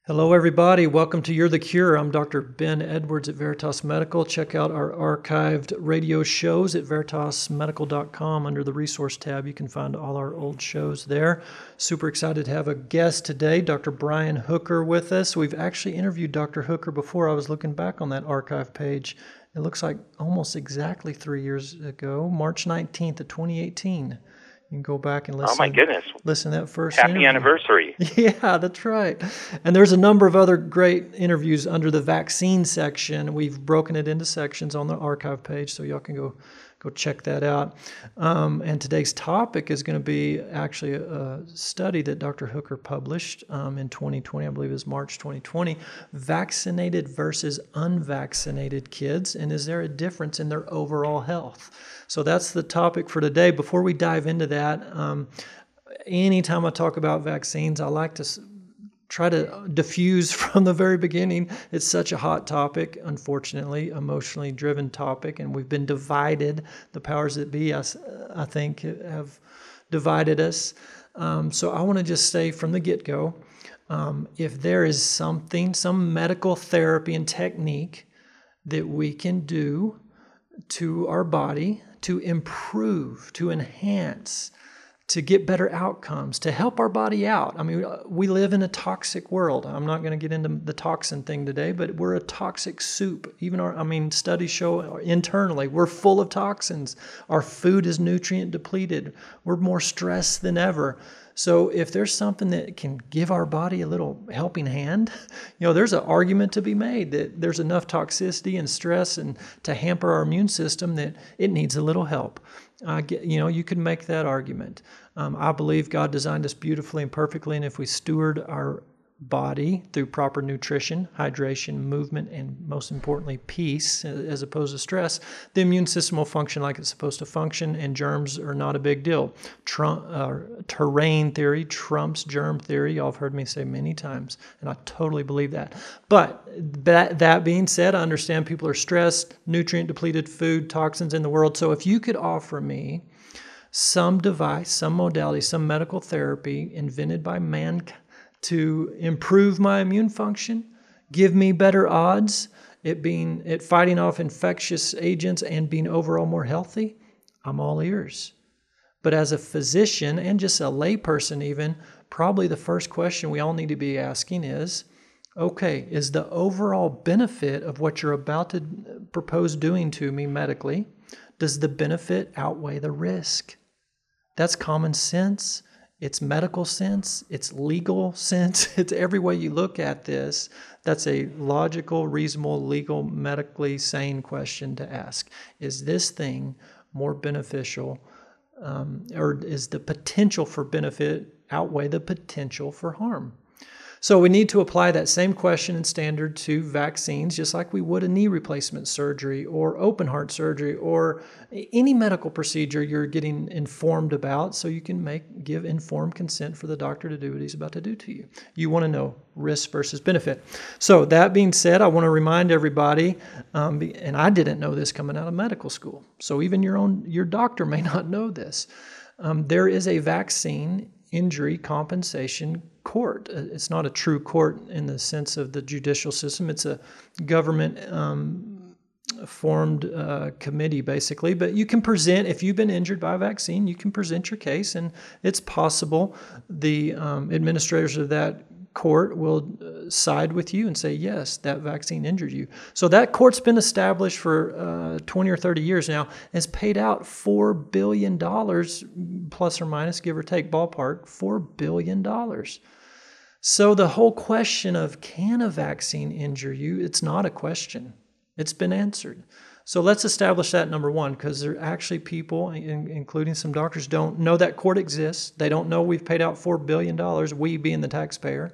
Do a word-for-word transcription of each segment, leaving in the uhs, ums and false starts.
Hello, everybody. Welcome to You're the Cure. I'm Doctor Ben Edwards at Veritas Medical. Check out our archived radio shows at veritas medical dot com. Under the resource tab, you can find all our old shows there. Super excited to have a guest today, Doctor Brian Hooker, with us. We've actually interviewed Doctor Hooker before. I was looking back on that archive page. It looks like almost exactly three years ago, March nineteenth of twenty eighteen. You can go back and listen. Oh, my goodness. Listen to that first Happy interview. anniversary. Yeah, that's right. And there's a number of other great interviews under the vaccine section. We've broken it into sections on the archive page, so y'all can go go check that out. Um, and today's topic is going to be actually a, a study that Doctor Hooker published um, in twenty twenty, I believe it was March twenty twenty, vaccinated versus unvaccinated kids, and is there a difference in their overall health? So that's the topic for today. Before we dive into that, um, anytime I talk about vaccines, I like to s- try to diffuse from the very beginning. It's such a hot topic, unfortunately, emotionally driven topic, and we've been divided. The powers that be, I, I think, have divided us. Um, so I want to just say from the get-go, um, if there is something, some medical therapy and technique that we can do to our body to improve, to enhance, to get better outcomes, to help our body out. I mean, we live in a toxic world. I'm not going to get into the toxin thing today, but we're a toxic soup. Even our, I mean, studies show internally, we're full of toxins. Our food is nutrient depleted. We're more stressed than ever. So if there's something that can give our body a little helping hand, you know, there's an argument to be made that there's enough toxicity and stress and to hamper our immune system that it needs a little help. Uh, get, you know, you can make that argument. Um, I believe God designed us beautifully and perfectly, and if we steward our body through proper nutrition, hydration, movement, and most importantly, peace, as opposed to stress, the immune system will function like it's supposed to function, and germs are not a big deal. Trump, uh, terrain theory trumps germ theory. Y'all have heard me say many times, and I totally believe that. But that, that being said, I understand people are stressed, nutrient-depleted food, toxins in the world. So if you could offer me some device, some modality, some medical therapy invented by mankind, to improve my immune function, give me better odds at being at fighting off infectious agents and being overall more healthy, I'm all ears. But as a physician and just a layperson even, probably the first question we all need to be asking is, okay, is the overall benefit of what you're about to propose doing to me medically, does the benefit outweigh the risk? That's common sense. It's medical sense, it's legal sense, it's every way you look at this. That's a logical, reasonable, legal, medically sane question to ask. Is this thing more beneficial, um, or is the potential for benefit outweigh the potential for harm? So we need to apply that same question and standard to vaccines, just like we would a knee replacement surgery or open heart surgery or any medical procedure you're getting informed about, so you can make give informed consent for the doctor to do what he's about to do to you. You want to know risk versus benefit. So that being said, I want to remind everybody, um, and I didn't know this coming out of medical school, so even your own your doctor may not know this. Um, there is a vaccine injury compensation court. It's not a true court in the sense of the judicial system. It's a government um, formed uh, committee, basically. But you can present, if you've been injured by a vaccine, you can present your case, and it's possible the um, administrators of that court will uh, side with you and say, yes, that vaccine injured you. So that court's been established for uh, twenty or thirty years now, and it's paid out four billion dollars, plus or minus, give or take, ballpark, four billion dollars. So the whole question of can a vaccine injure you, it's not a question. It's been answered. So let's establish that, number one, because there are actually people, including some doctors, don't know that court exists. They don't know we've paid out four billion dollars, we being the taxpayer.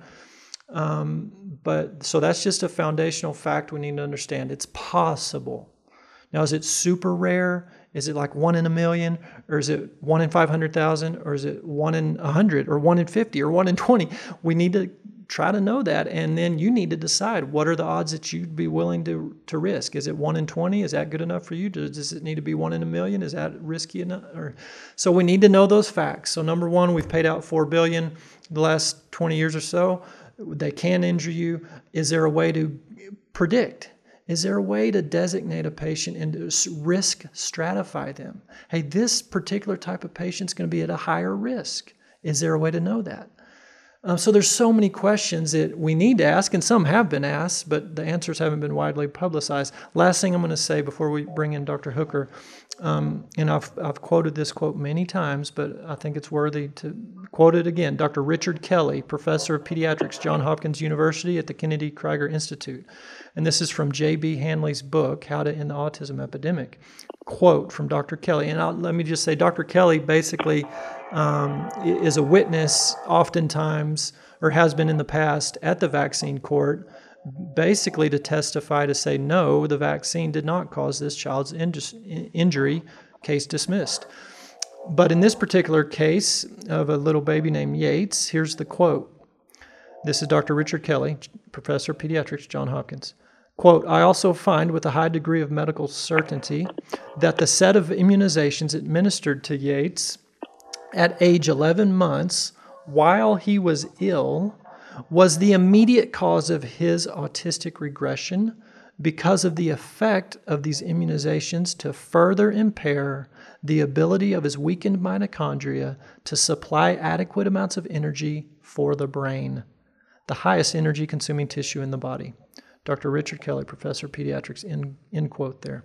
Um, but so that's just a foundational fact we need to understand. It's possible. Now, is it super rare? Is it like one in a million? Or is it one in five hundred thousand? Or is it one in one hundred? Or one in fifty? Or one in twenty? We need to try to know that, and then you need to decide what are the odds that you'd be willing to to risk. Is it one in twenty? Is that good enough for you? Does it need to be one in a million? Is that risky enough? Or, so we need to know those facts. So number one, we've paid out four billion dollars the last twenty years or so. They can injure you. Is there a way to predict? Is there a way to designate a patient and to risk stratify them? Hey, this particular type of patient is going to be at a higher risk. Is there a way to know that? Um, so there's so many questions that we need to ask, and some have been asked, but the answers haven't been widely publicized. Last thing I'm going to say before we bring in Doctor Hooker, um, and I've, I've quoted this quote many times, but I think it's worthy to quote it again. Doctor Richard Kelly, professor of pediatrics, Johns Hopkins University at the Kennedy Krieger Institute. And this is from J B Hanley's book, How to End the Autism Epidemic. Quote from Doctor Kelly. And I'll, let me just say, Doctor Kelly basically um, is a witness oftentimes, or has been in the past, at the vaccine court, basically to testify to say, no, the vaccine did not cause this child's in- injury, case dismissed. But in this particular case of a little baby named Yates, here's the quote. This is Doctor Richard Kelly, professor of pediatrics, Johns Hopkins. Quote, I also find with a high degree of medical certainty that the set of immunizations administered to Yates at age eleven months while he was ill was the immediate cause of his autistic regression because of the effect of these immunizations to further impair the ability of his weakened mitochondria to supply adequate amounts of energy for the brain, the highest energy consuming tissue in the body. Doctor Richard Kelly, professor of pediatrics, end, end quote there.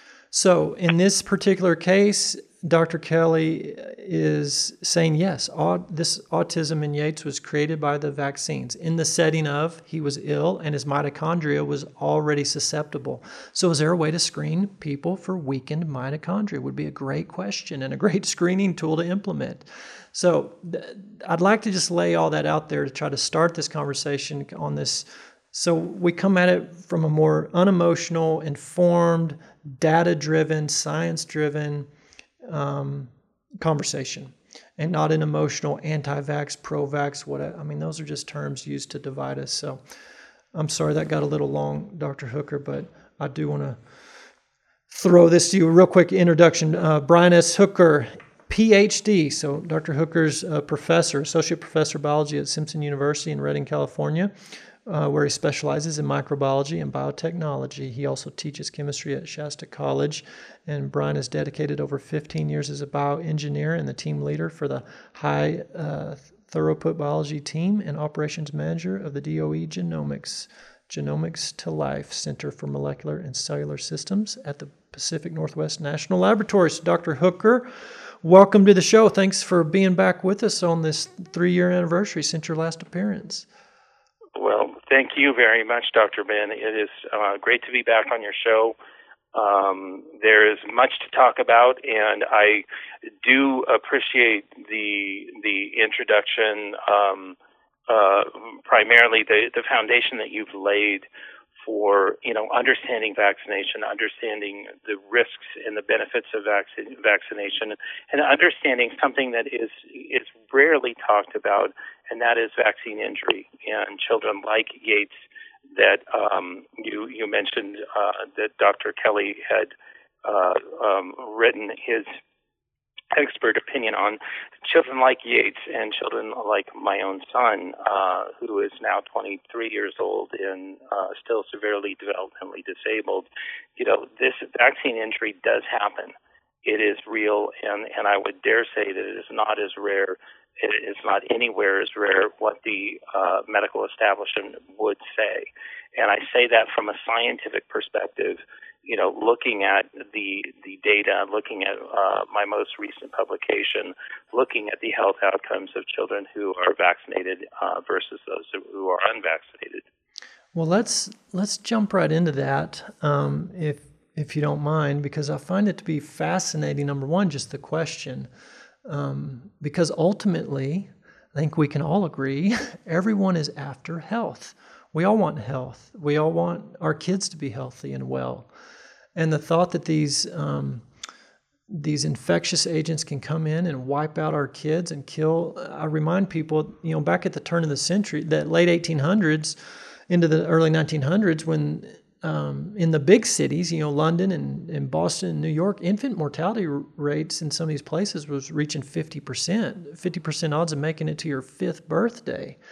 So in this particular case, Doctor Kelly is saying, yes, aut- this autism in Yates was created by the vaccines in the setting of he was ill and his mitochondria was already susceptible. So is there a way to screen people for weakened mitochondria? Would be a great question and a great screening tool to implement. So th- I'd like to just lay all that out there to try to start this conversation on this. So we come at it from a more unemotional, informed, data-driven, science-driven um, conversation, and not an emotional anti-vax, pro-vax, what I mean, those are just terms used to divide us. So I'm sorry that got a little long, Doctor Hooker, but I do want to throw this to you. A real quick introduction. Uh, Brian S. Hooker, P H D. So Doctor Hooker's a professor, associate professor of biology at Simpson University in Redding, California. Uh, where he specializes in microbiology and biotechnology. He also teaches chemistry at Shasta College, and Brian has dedicated over fifteen years as a bioengineer and the team leader for the high uh, throughput biology team and operations manager of the D O E Genomics, Genomics to Life Center for Molecular and Cellular Systems at the Pacific Northwest National Laboratories. Doctor Hooker, welcome to the show. Thanks for being back with us on this three-year anniversary since your last appearance. Well, thank you very much, Doctor Ben. It is uh, great to be back on your show. Um, there is much to talk about, and I do appreciate the the introduction, um, uh, primarily the, the foundation that you've laid for, you know, understanding vaccination, understanding the risks and the benefits of vaccine, vaccination, and understanding something that is is rarely talked about, and that is vaccine injury and children like Yates that um, you you mentioned uh, that Doctor Kelly had uh, um, written his expert opinion on. Children like Yates and children like my own son, uh, who is now twenty-three years old and uh, still severely developmentally disabled. You know, this vaccine injury does happen. It is real, and, and I would dare say that it is not as rare. It is not anywhere as rare what the uh, medical establishment would say. And I say that from a scientific perspective, you know, looking at the the data, looking at uh, my most recent publication, looking at the health outcomes of children who are vaccinated uh, versus those who are unvaccinated. Well, let's let's jump right into that, um, if if you don't mind, because I find it to be fascinating. Number one, just the question. Um, because ultimately, I think we can all agree, everyone is after health. We all want health. We all want our kids to be healthy and well. And the thought that these um, these infectious agents can come in and wipe out our kids and kill, I remind people, you know, back at the turn of the century, that late eighteen hundreds into the early nineteen hundreds, when Um, in the big cities, you know, London and, and Boston and New York, infant mortality rates in some of these places was reaching fifty percent, fifty percent odds of making it to your fifth birthday.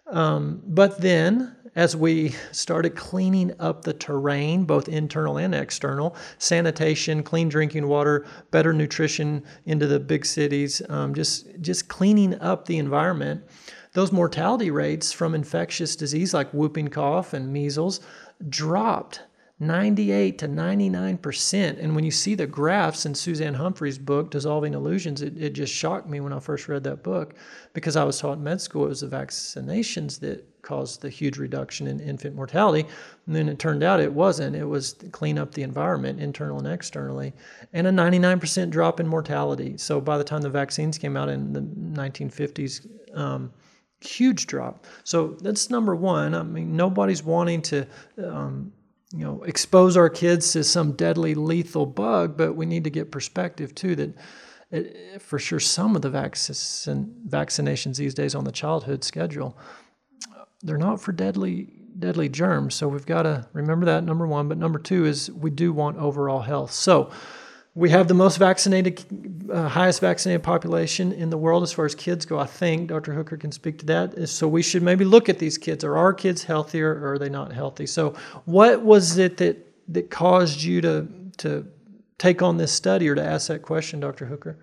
Um, but then, as we started cleaning up the terrain, both internal and external, sanitation, clean drinking water, better nutrition into the big cities, um, just just cleaning up the environment, those mortality rates from infectious disease like whooping cough and measles dropped ninety-eight to ninety-nine percent. And when you see the graphs in Suzanne Humphrey's book, Dissolving Illusions, it, it just shocked me when I first read that book, because I was taught in med school it was the vaccinations that caused the huge reduction in infant mortality. And then it turned out it wasn't. It was to clean up the environment, internal and externally, and a ninety-nine percent drop in mortality. So by the time the vaccines came out in the nineteen fifties, um, huge drop. So that's number one. I mean, nobody's wanting to um, you know, expose our kids to some deadly lethal bug, but we need to get perspective too that it, for sure some of the vaccine, vaccinations these days on the childhood schedule, they're not for deadly deadly germs. So we've got to remember that, number one. But number two is we do want overall health. So we have the most vaccinated, uh, highest vaccinated population in the world as far as kids go, I think. Doctor Hooker can speak to that. So we should maybe look at these kids. Are our kids healthier or are they not healthy? So what was it that, that caused you to, to take on this study or to ask that question, Doctor Hooker?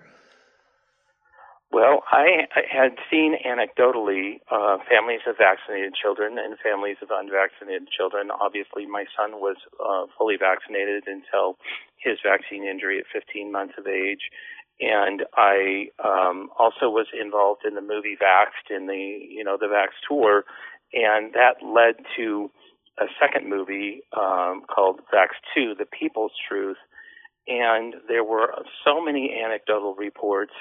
Well, I had seen anecdotally uh, families of vaccinated children and families of unvaccinated children. Obviously, my son was uh, fully vaccinated until his vaccine injury at fifteen months of age. And I um, also was involved in the movie Vaxxed, in the, you know, the Vax tour. And that led to a second movie um, called Vax two, The People's Truth. And there were so many anecdotal reports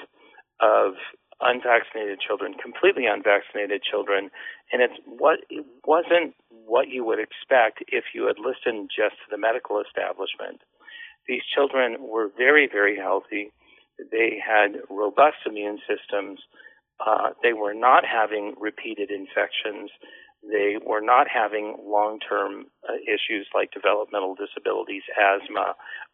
of unvaccinated children, completely unvaccinated children, and it's what it wasn't what you would expect if you had listened just to the medical establishment. These children were very, very healthy. They had robust immune systems. Uh, they were not having repeated infections. They were not having long-term uh, issues like developmental disabilities, asthma,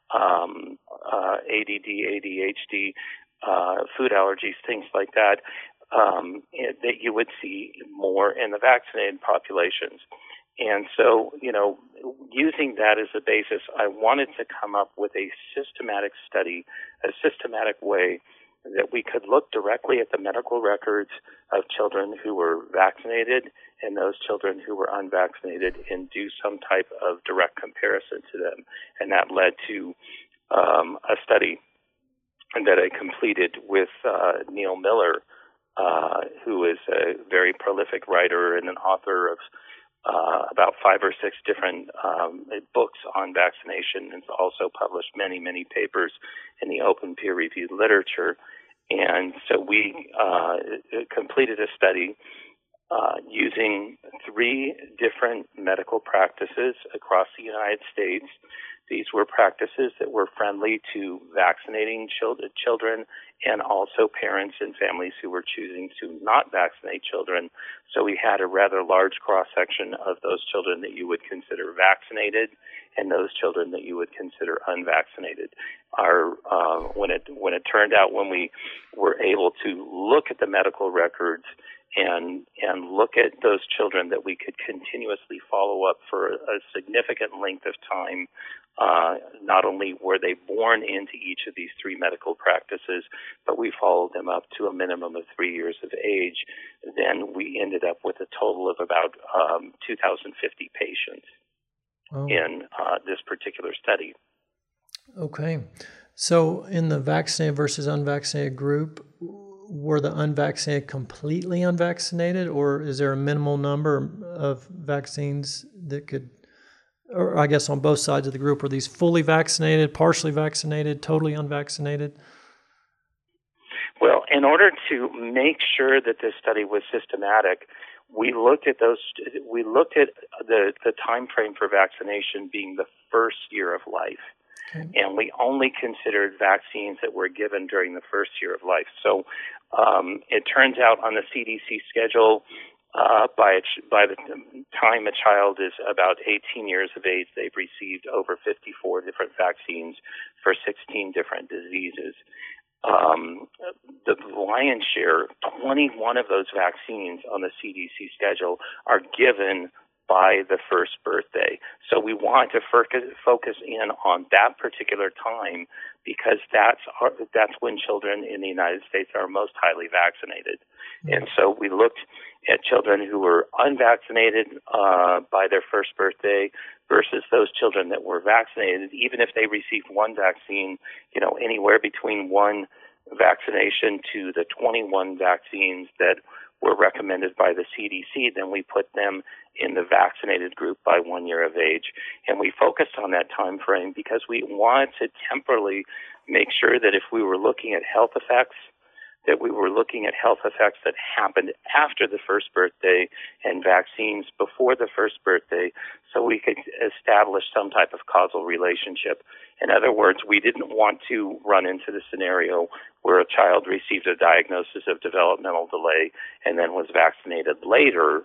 um, uh, A D D, A D H D, Uh, food allergies, things like that, um, that you would see more in the vaccinated populations. And so, you know, using that as a basis, I wanted to come up with a systematic study, a systematic way that we could look directly at the medical records of children who were vaccinated and those children who were unvaccinated and do some type of direct comparison to them. And that led to um, a study that I completed with uh, Neil Miller, uh, who is a very prolific writer and an author of uh, about five or six different um, books on vaccination, and also published many, many papers in the open peer-reviewed literature. And so we uh, completed a study uh, using three different medical practices across the United States. These were practices that were friendly to vaccinating children and also parents and families who were choosing to not vaccinate children. So we had a rather large cross-section of those children that you would consider vaccinated and those children that you would consider unvaccinated. Our, uh, when it when it turned out, when we were able to look at the medical records and and look at those children that we could continuously follow up for a significant length of time, uh, not only were they born into each of these three medical practices, but we followed them up to a minimum of three years of age, then we ended up with a total of about um, two thousand fifty patients oh. in uh, this particular study. Okay. So in the vaccinated versus unvaccinated group, were the unvaccinated completely unvaccinated, or is there a minimal number of vaccines that could, or I guess on both sides of the group, are these fully vaccinated, partially vaccinated, totally unvaccinated? Well, in order to make sure that this study was systematic, we looked at those. We looked at the the time frame for vaccination being the first year of life. Okay. And we only considered vaccines that were given during the first year of life. So um, it turns out on the C D C schedule, uh, by, a ch- by the time a child is about eighteen years of age, they've received over fifty-four different vaccines for sixteen different diseases. um, the lion's share, twenty-one of those vaccines on the C D C schedule, are given by the first birthday. So we want to focus in on that particular time because that's our, that's when children in the United States are most highly vaccinated. Mm-hmm. And so we looked at children who were unvaccinated uh, by their first birthday versus those children that were vaccinated, even if they received one vaccine, you know, anywhere between one vaccination to the twenty-one vaccines that were recommended by the C D C, then we put them in the vaccinated group by one year of age. And we focused on that time frame because we wanted to temporarily make sure that if we were looking at health effects, that we were looking at health effects that happened after the first birthday and vaccines before the first birthday, so we could establish some type of causal relationship. In other words, we didn't want to run into the scenario where a child received a diagnosis of developmental delay and then was vaccinated later,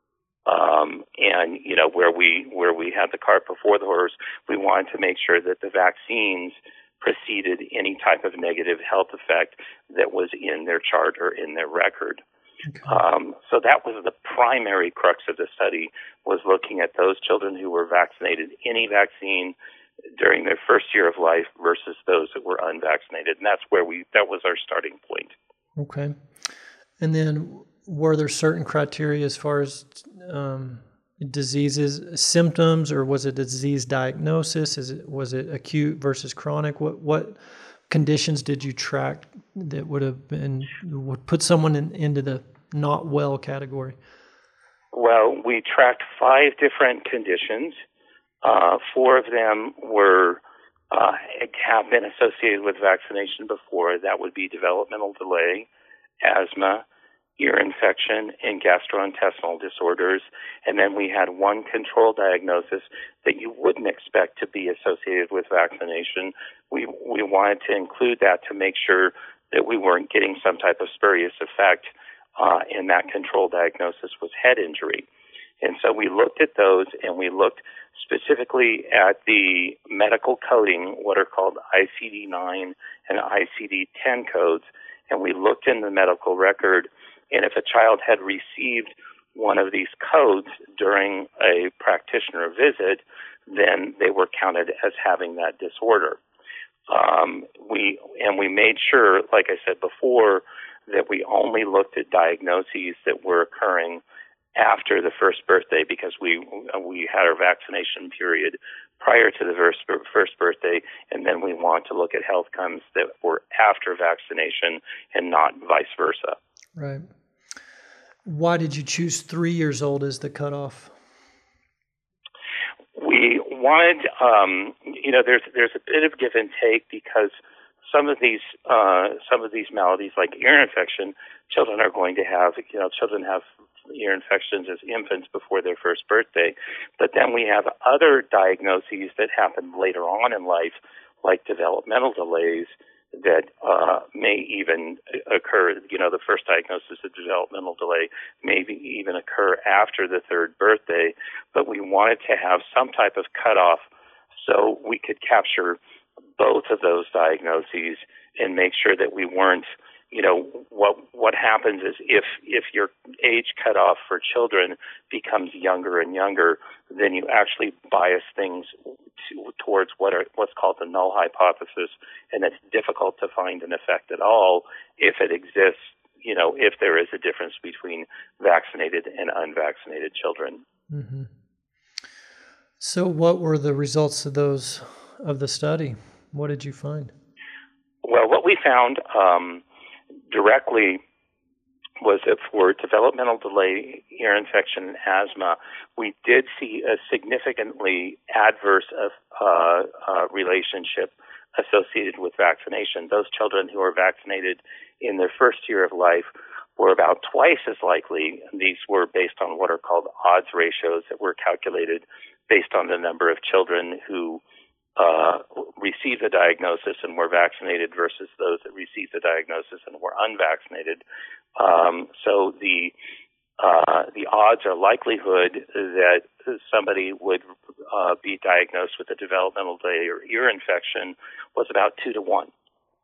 um, and you know where we where we had the cart before the horse. We wanted to make sure that the vaccines preceded any type of negative health effect that was in their chart or in their record. Okay. Um, so that was the primary crux of the study, was looking at those children who were vaccinated any vaccine during their first year of life versus those that were unvaccinated. And that's where we, that was our starting point. Okay. And then were there certain criteria as far as um, diseases, symptoms, or was it a disease diagnosis? Is it, was it acute versus chronic? What what conditions did you track that would have been, would put someone in, into the not well category? Well, we tracked five different conditions. Uh, four of them were uh, have been associated with vaccination before. That would be developmental delay, asthma, ear infection, and gastrointestinal disorders. And then we had one control diagnosis that you wouldn't expect to be associated with vaccination. We we wanted to include that to make sure that we weren't getting some type of spurious effect, uh, and that control diagnosis was head injury. And so we looked at those, and we looked specifically at the medical coding, what are called I C D nine and I C D ten codes, and we looked in the medical record. And if a child had received one of these codes during a practitioner visit, then they were counted as having that disorder. Um, we and we made sure, like I said before, that we only looked at diagnoses that were occurring after the first birthday, because we we had our vaccination period prior to the first, first birthday, and then we want to look at health outcomes that were after vaccination and not vice versa. Right. Why did you choose three years old as the cutoff? We wanted, um, you know, there's there's a bit of give and take, because some of these uh, some of these maladies, like ear infection, children are going to have. You know, children have ear infections as infants before their first birthday, but then we have other diagnoses that happen later on in life, like developmental delays, that uh, may even occur. You know, the first diagnosis of developmental delay may be even occur after the third birthday, but we wanted to have some type of cutoff so we could capture both of those diagnoses and make sure that we weren't, you know, what what happens is if if your age cutoff for children becomes younger and younger, then you actually bias things to, towards what are what's called the null hypothesis, and it's difficult to find an effect at all if it exists. You know, if there is a difference between vaccinated and unvaccinated children. Mm-hmm. So, what were the results of those of the study? What did you find? Well, what we found um, directly was that for developmental delay, ear infection, and asthma, we did see a significantly adverse uh, uh, relationship associated with vaccination. Those children who were vaccinated in their first year of life were about twice as likely. And these were based on what are called odds ratios that were calculated based on the number of children who Uh, received the diagnosis and were vaccinated versus those that received the diagnosis and were unvaccinated. Um, so the uh, the odds or likelihood that somebody would uh, be diagnosed with a developmental delay or ear infection was about two to one.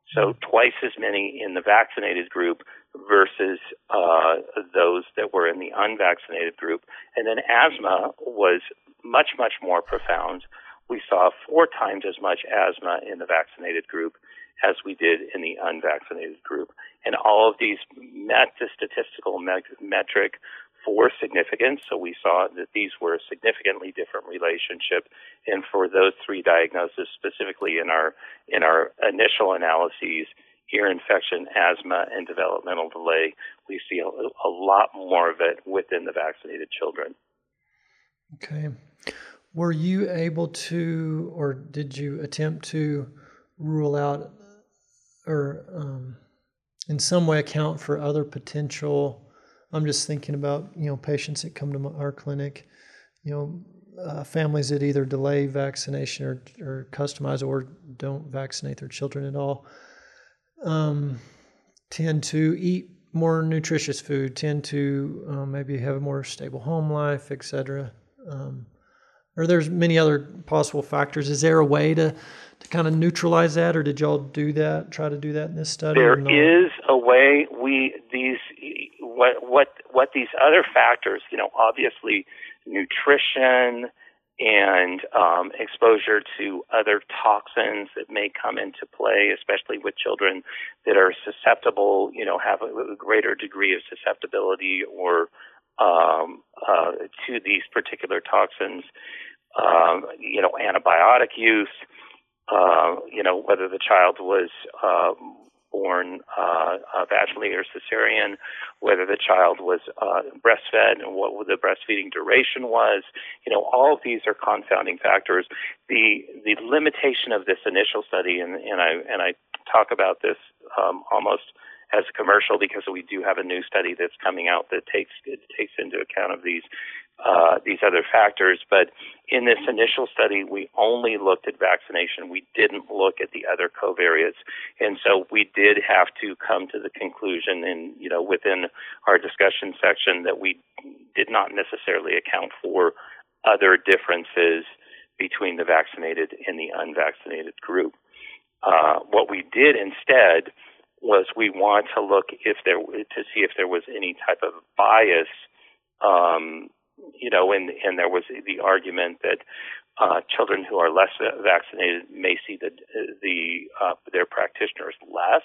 So twice as many in the vaccinated group versus uh, those that were in the unvaccinated group. And then asthma was much, much more profound. We saw four times as much asthma in the vaccinated group as we did in the unvaccinated group. And all of these met the statistical me- metric for significance, so we saw that these were a significantly different relationship. And for those three diagnoses, specifically in our in our initial analyses, ear infection, asthma, and developmental delay, we see a, a lot more of it within the vaccinated children. Okay. Were you able to, or did you attempt to rule out or um, in some way account for other potential, I'm just thinking about, you know, patients that come to our clinic, you know, uh, families that either delay vaccination or, or customize or don't vaccinate their children at all, um, tend to eat more nutritious food, tend to um, maybe have a more stable home life, et cetera. Um, or there's many other possible factors. Is there a way to, to kind of neutralize that, or did y'all do that, try to do that in this study? There is a way. We, these, what, what, what these other factors, you know, obviously nutrition and um, exposure to other toxins that may come into play, especially with children that are susceptible, you know, have a, a greater degree of susceptibility or um, uh, to these particular toxins. Um, you know, antibiotic use, uh, you know, whether the child was um, born uh, uh, vaginally or cesarean, whether the child was uh, breastfed and what the breastfeeding duration was, you know, all of these are confounding factors. The the limitation of this initial study, and, and I and I talk about this um, almost as a commercial because we do have a new study that's coming out that takes it takes into account of these uh, these other factors. But in this initial study, we only looked at vaccination. We didn't look at the other covariates, and so we did have to come to the conclusion, in you know, within our discussion section, that we did not necessarily account for other differences between the vaccinated and the unvaccinated group. Uh, what we did instead was we want to look if there to see if there was any type of bias, um, you know, and and there was the argument that uh, children who are less vaccinated may see the the uh, their practitioners less,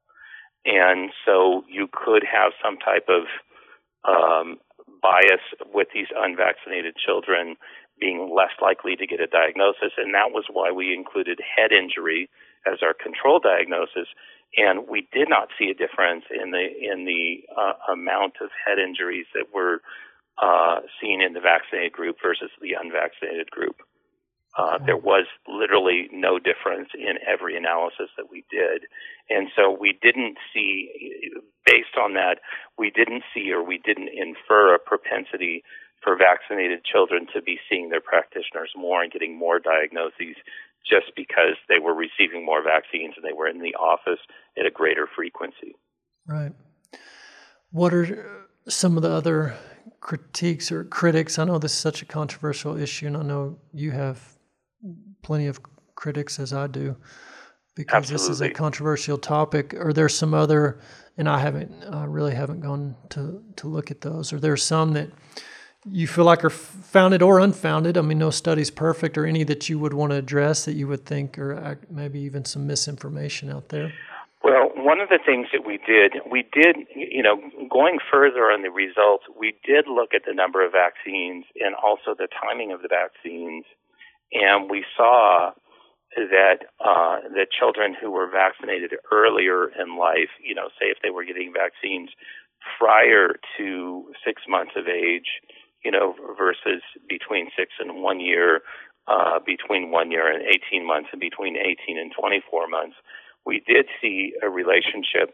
and so you could have some type of um, bias with these unvaccinated children being less likely to get a diagnosis, and that was why we included head injury as our control diagnosis. And we did not see a difference in the in the uh, amount of head injuries that were uh, seen in the vaccinated group versus the unvaccinated group. Uh, there was literally no difference in every analysis that we did. And so we didn't see, based on that, we didn't see or we didn't infer a propensity for vaccinated children to be seeing their practitioners more and getting more diagnoses just because they were receiving more vaccines and they were in the office at a greater frequency. Right. What are some of the other critiques or critics? I know this is such a controversial issue, and I know you have plenty of critics, as I do, because Absolutely. This is a controversial topic. Are there some other, and I haven't, I really haven't gone to, to look at those, are there some that you feel like are founded or unfounded? I mean, no study's perfect, or any that you would want to address that you would think are maybe even some misinformation out there? Well, one of the things that we did, we did, you know, going further on the results, we did look at the number of vaccines and also the timing of the vaccines, and we saw that uh, the children who were vaccinated earlier in life, you know, say if they were getting vaccines prior to six months of age, you know, versus between six and one year, uh, between one year and eighteen months, and between eighteen and twenty-four months, we did see a relationship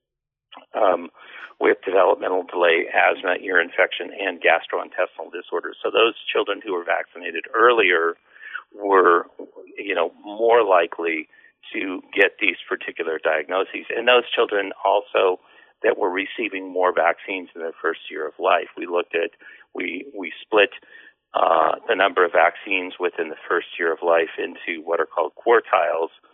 um, with developmental delay, asthma, ear infection, and gastrointestinal disorders. So those children who were vaccinated earlier were, you know, more likely to get these particular diagnoses. And those children also that were receiving more vaccines in their first year of life. We looked at, we, we split uh, the number of vaccines within the first year of life into what are called quartiles,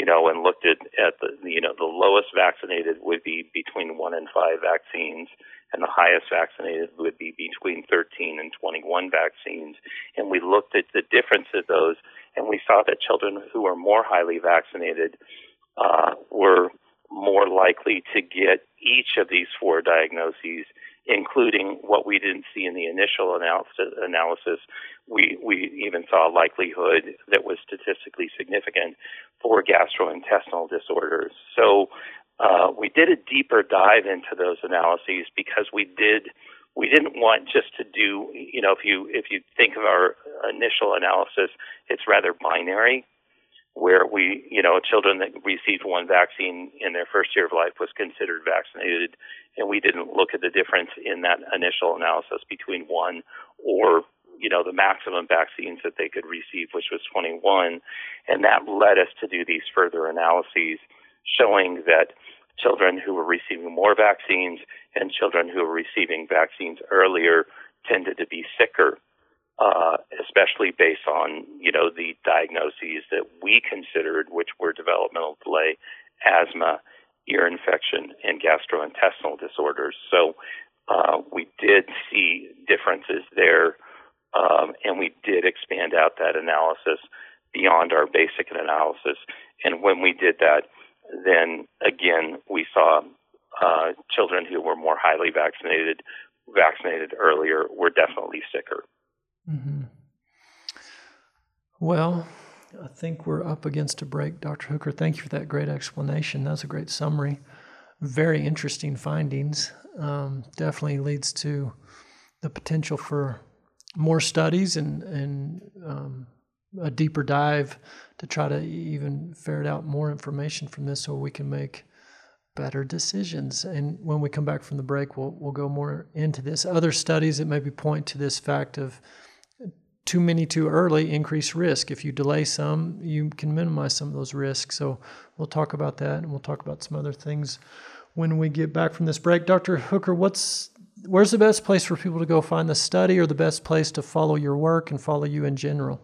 you know, and looked at, at the, you know, the lowest vaccinated would be between one and five vaccines, and the highest vaccinated would be between thirteen and twenty-one vaccines. And we looked at the difference of those, and we saw that children who were more highly vaccinated uh, were more likely to get each of these four diagnoses, including what we didn't see in the initial analysis. analysis. We, we even saw a likelihood that was statistically significant for gastrointestinal disorders. So uh, we did a deeper dive into those analyses because we did we didn't want just to do, you know, if you if you think of our initial analysis, it's rather binary, where we, you know, children that received one vaccine in their first year of life was considered vaccinated, and we didn't look at the difference in that initial analysis between one or, you know, the maximum vaccines that they could receive, which was twenty-one, and that led us to do these further analyses showing that children who were receiving more vaccines and children who were receiving vaccines earlier tended to be sicker. Uh, especially based on, you know, the diagnoses that we considered, which were developmental delay, asthma, ear infection, and gastrointestinal disorders. So uh, we did see differences there, um, and we did expand out that analysis beyond our basic analysis. And when we did that, then again, we saw uh, children who were more highly vaccinated, vaccinated earlier, were definitely sicker. Mm-hmm. Well, I think we're up against a break, Doctor Hooker. Thank you for that great explanation. That's a great summary. Very interesting findings. Um, definitely leads to the potential for more studies and, and um, a deeper dive to try to even ferret out more information from this so we can make better decisions. And when we come back from the break, we'll we'll go more into this. Other studies that maybe point to this fact of too many too early increase risk. If you delay some, you can minimize some of those risks. So we'll talk about that, and we'll talk about some other things when we get back from this break. Doctor Hooker, what's where's the best place for people to go find the study, or the best place to follow your work and follow you in general?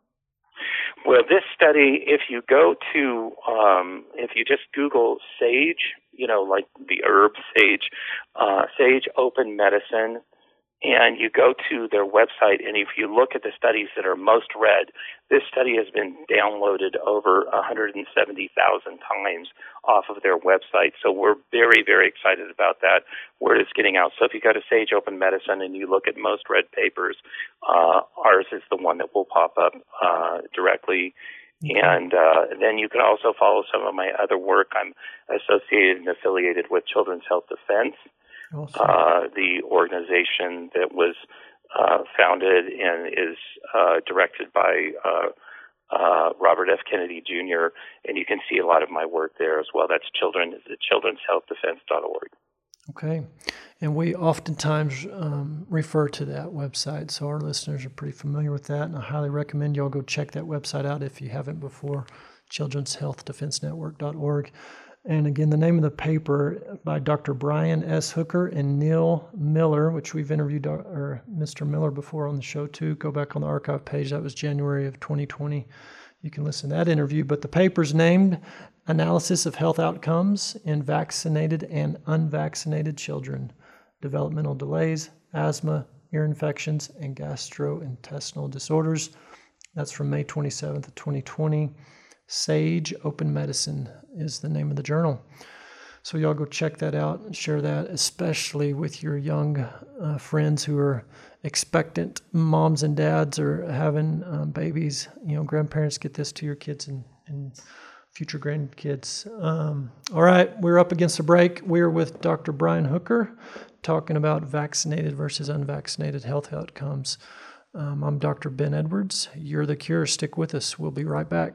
Well, this study, if you go to, um, if you just Google SAGE, you know, like the herb sage, uh, Sage Open Medicine, and you go to their website, and if you look at the studies that are most read, this study has been downloaded over one hundred seventy thousand times off of their website. So we're very, very excited about that. Word is getting out. So if you go to Sage Open Medicine and you look at most read papers, uh, ours is the one that will pop up uh, directly. Okay. And uh, then you can also follow some of my other work. I'm associated and affiliated with Children's Health Defense. Awesome. Uh, the organization that was uh, founded and is uh, directed by uh, uh, Robert F. Kennedy Junior, and you can see a lot of my work there as well. That's children, children's health defense dot org. Okay, and we oftentimes um, refer to that website, so our listeners are pretty familiar with that, and I highly recommend y'all go check that website out if you haven't before, children's health defense network dot org. And again, the name of the paper by Doctor Brian S. Hooker and Neil Miller, which we've interviewed or Mister Miller before on the show too. Go back on the archive page. That was January of twenty twenty. You can listen to that interview. But the paper's named Analysis of Health Outcomes in Vaccinated and Unvaccinated Children, Developmental Delays, Asthma, Ear Infections, and Gastrointestinal Disorders. That's from May twenty-seventh of twenty twenty. Sage Open Medicine is the name of the journal. So y'all go check that out and share that, especially with your young uh, friends who are expectant moms and dads or having um, babies. You know, grandparents, get this to your kids and, and future grandkids. Um, all right, we're up against a break. We're with Doctor Brian Hooker talking about vaccinated versus unvaccinated health outcomes. Um, I'm Doctor Ben Edwards. You're the Cure. Stick with us. We'll be right back.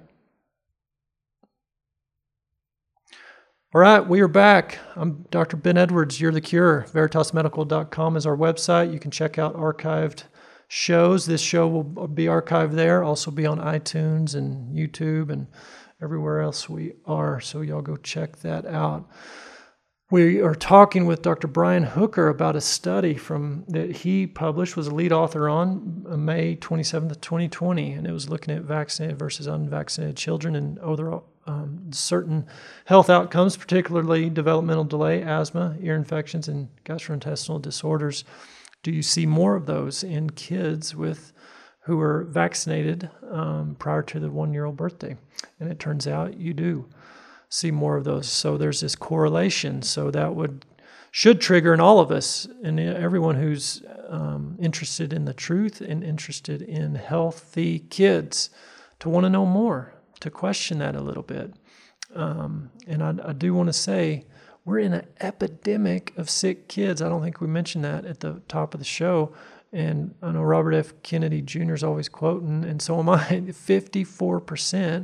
All right, we are back. I'm Doctor Ben Edwards. You're the Cure. Veritas Medical dot com is our website. You can check out archived shows. This show will be archived there, also be on iTunes and YouTube and everywhere else we are. So y'all go check that out. We are talking with Doctor Brian Hooker about a study from that he published, was a lead author on May twenty-seventh of twenty twenty, and it was looking at vaccinated versus unvaccinated children and other um, certain health outcomes, particularly developmental delay, asthma, ear infections, and gastrointestinal disorders. Do you see more of those in kids with who are vaccinated um, prior to the one-year-old birthday? And it turns out you do see more of those. So there's this correlation. So that would should trigger in all of us and everyone who's um, interested in the truth and interested in healthy kids to want to know more, to question that a little bit. Um, and I, I do want to say we're in an epidemic of sick kids. I don't think we mentioned that at the top of the show. And I know Robert F. Kennedy Junior is always quoting, and so am I, fifty-four percent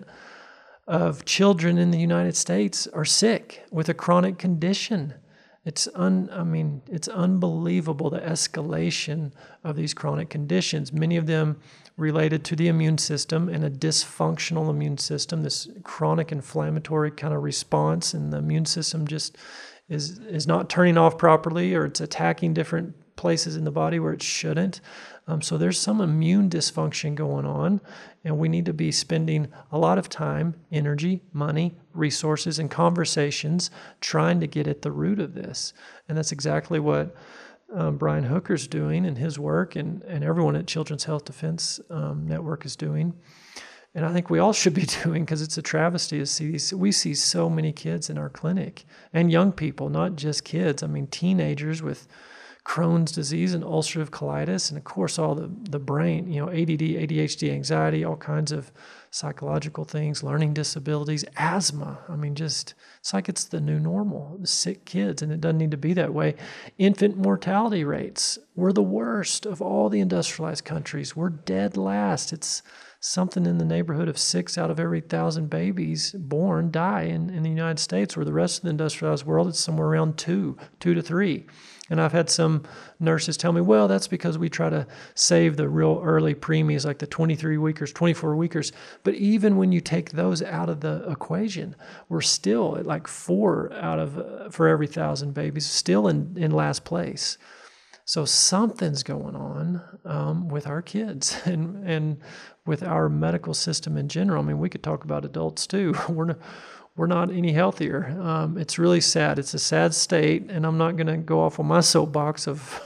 of children in the United States are sick with a chronic condition. It's un, I mean, it's unbelievable the escalation of these chronic conditions, many of them related to the immune system and a dysfunctional immune system, this chronic inflammatory kind of response, and the immune system just is is not turning off properly, or it's attacking different places in the body where it shouldn't. Um, so there's some immune dysfunction going on, and we need to be spending a lot of time, energy, money, resources, and conversations trying to get at the root of this. And that's exactly what um, Brian Hooker's doing in his work, and, and everyone at Children's Health Defense um, Network is doing. And I think we all should be doing, because it's a travesty to see these. We see so many kids in our clinic, and young people, not just kids. I mean, teenagers with Crohn's disease and ulcerative colitis, and of course all the, the brain, you know, A D D, A D H D, anxiety, all kinds of psychological things, learning disabilities, asthma. I mean, just, it's like it's the new normal, the sick kids, and it doesn't need to be that way. Infant mortality rates, we're the worst of all the industrialized countries. We're dead last. It's something in the neighborhood of six out of every thousand babies born die in, in the United States, where the rest of the industrialized world, it's somewhere around two, two to three. And I've had some nurses tell me, well, that's because we try to save the real early preemies, like the twenty-three weekers, twenty-four weekers. But even when you take those out of the equation, we're still at like four out of, uh, for every thousand babies, still in, in last place. So something's going on um, with our kids and, and with our medical system in general. I mean, we could talk about adults too. We're not, we're not any healthier. Um, it's really sad. It's a sad state, and I'm not going to go off on my soapbox of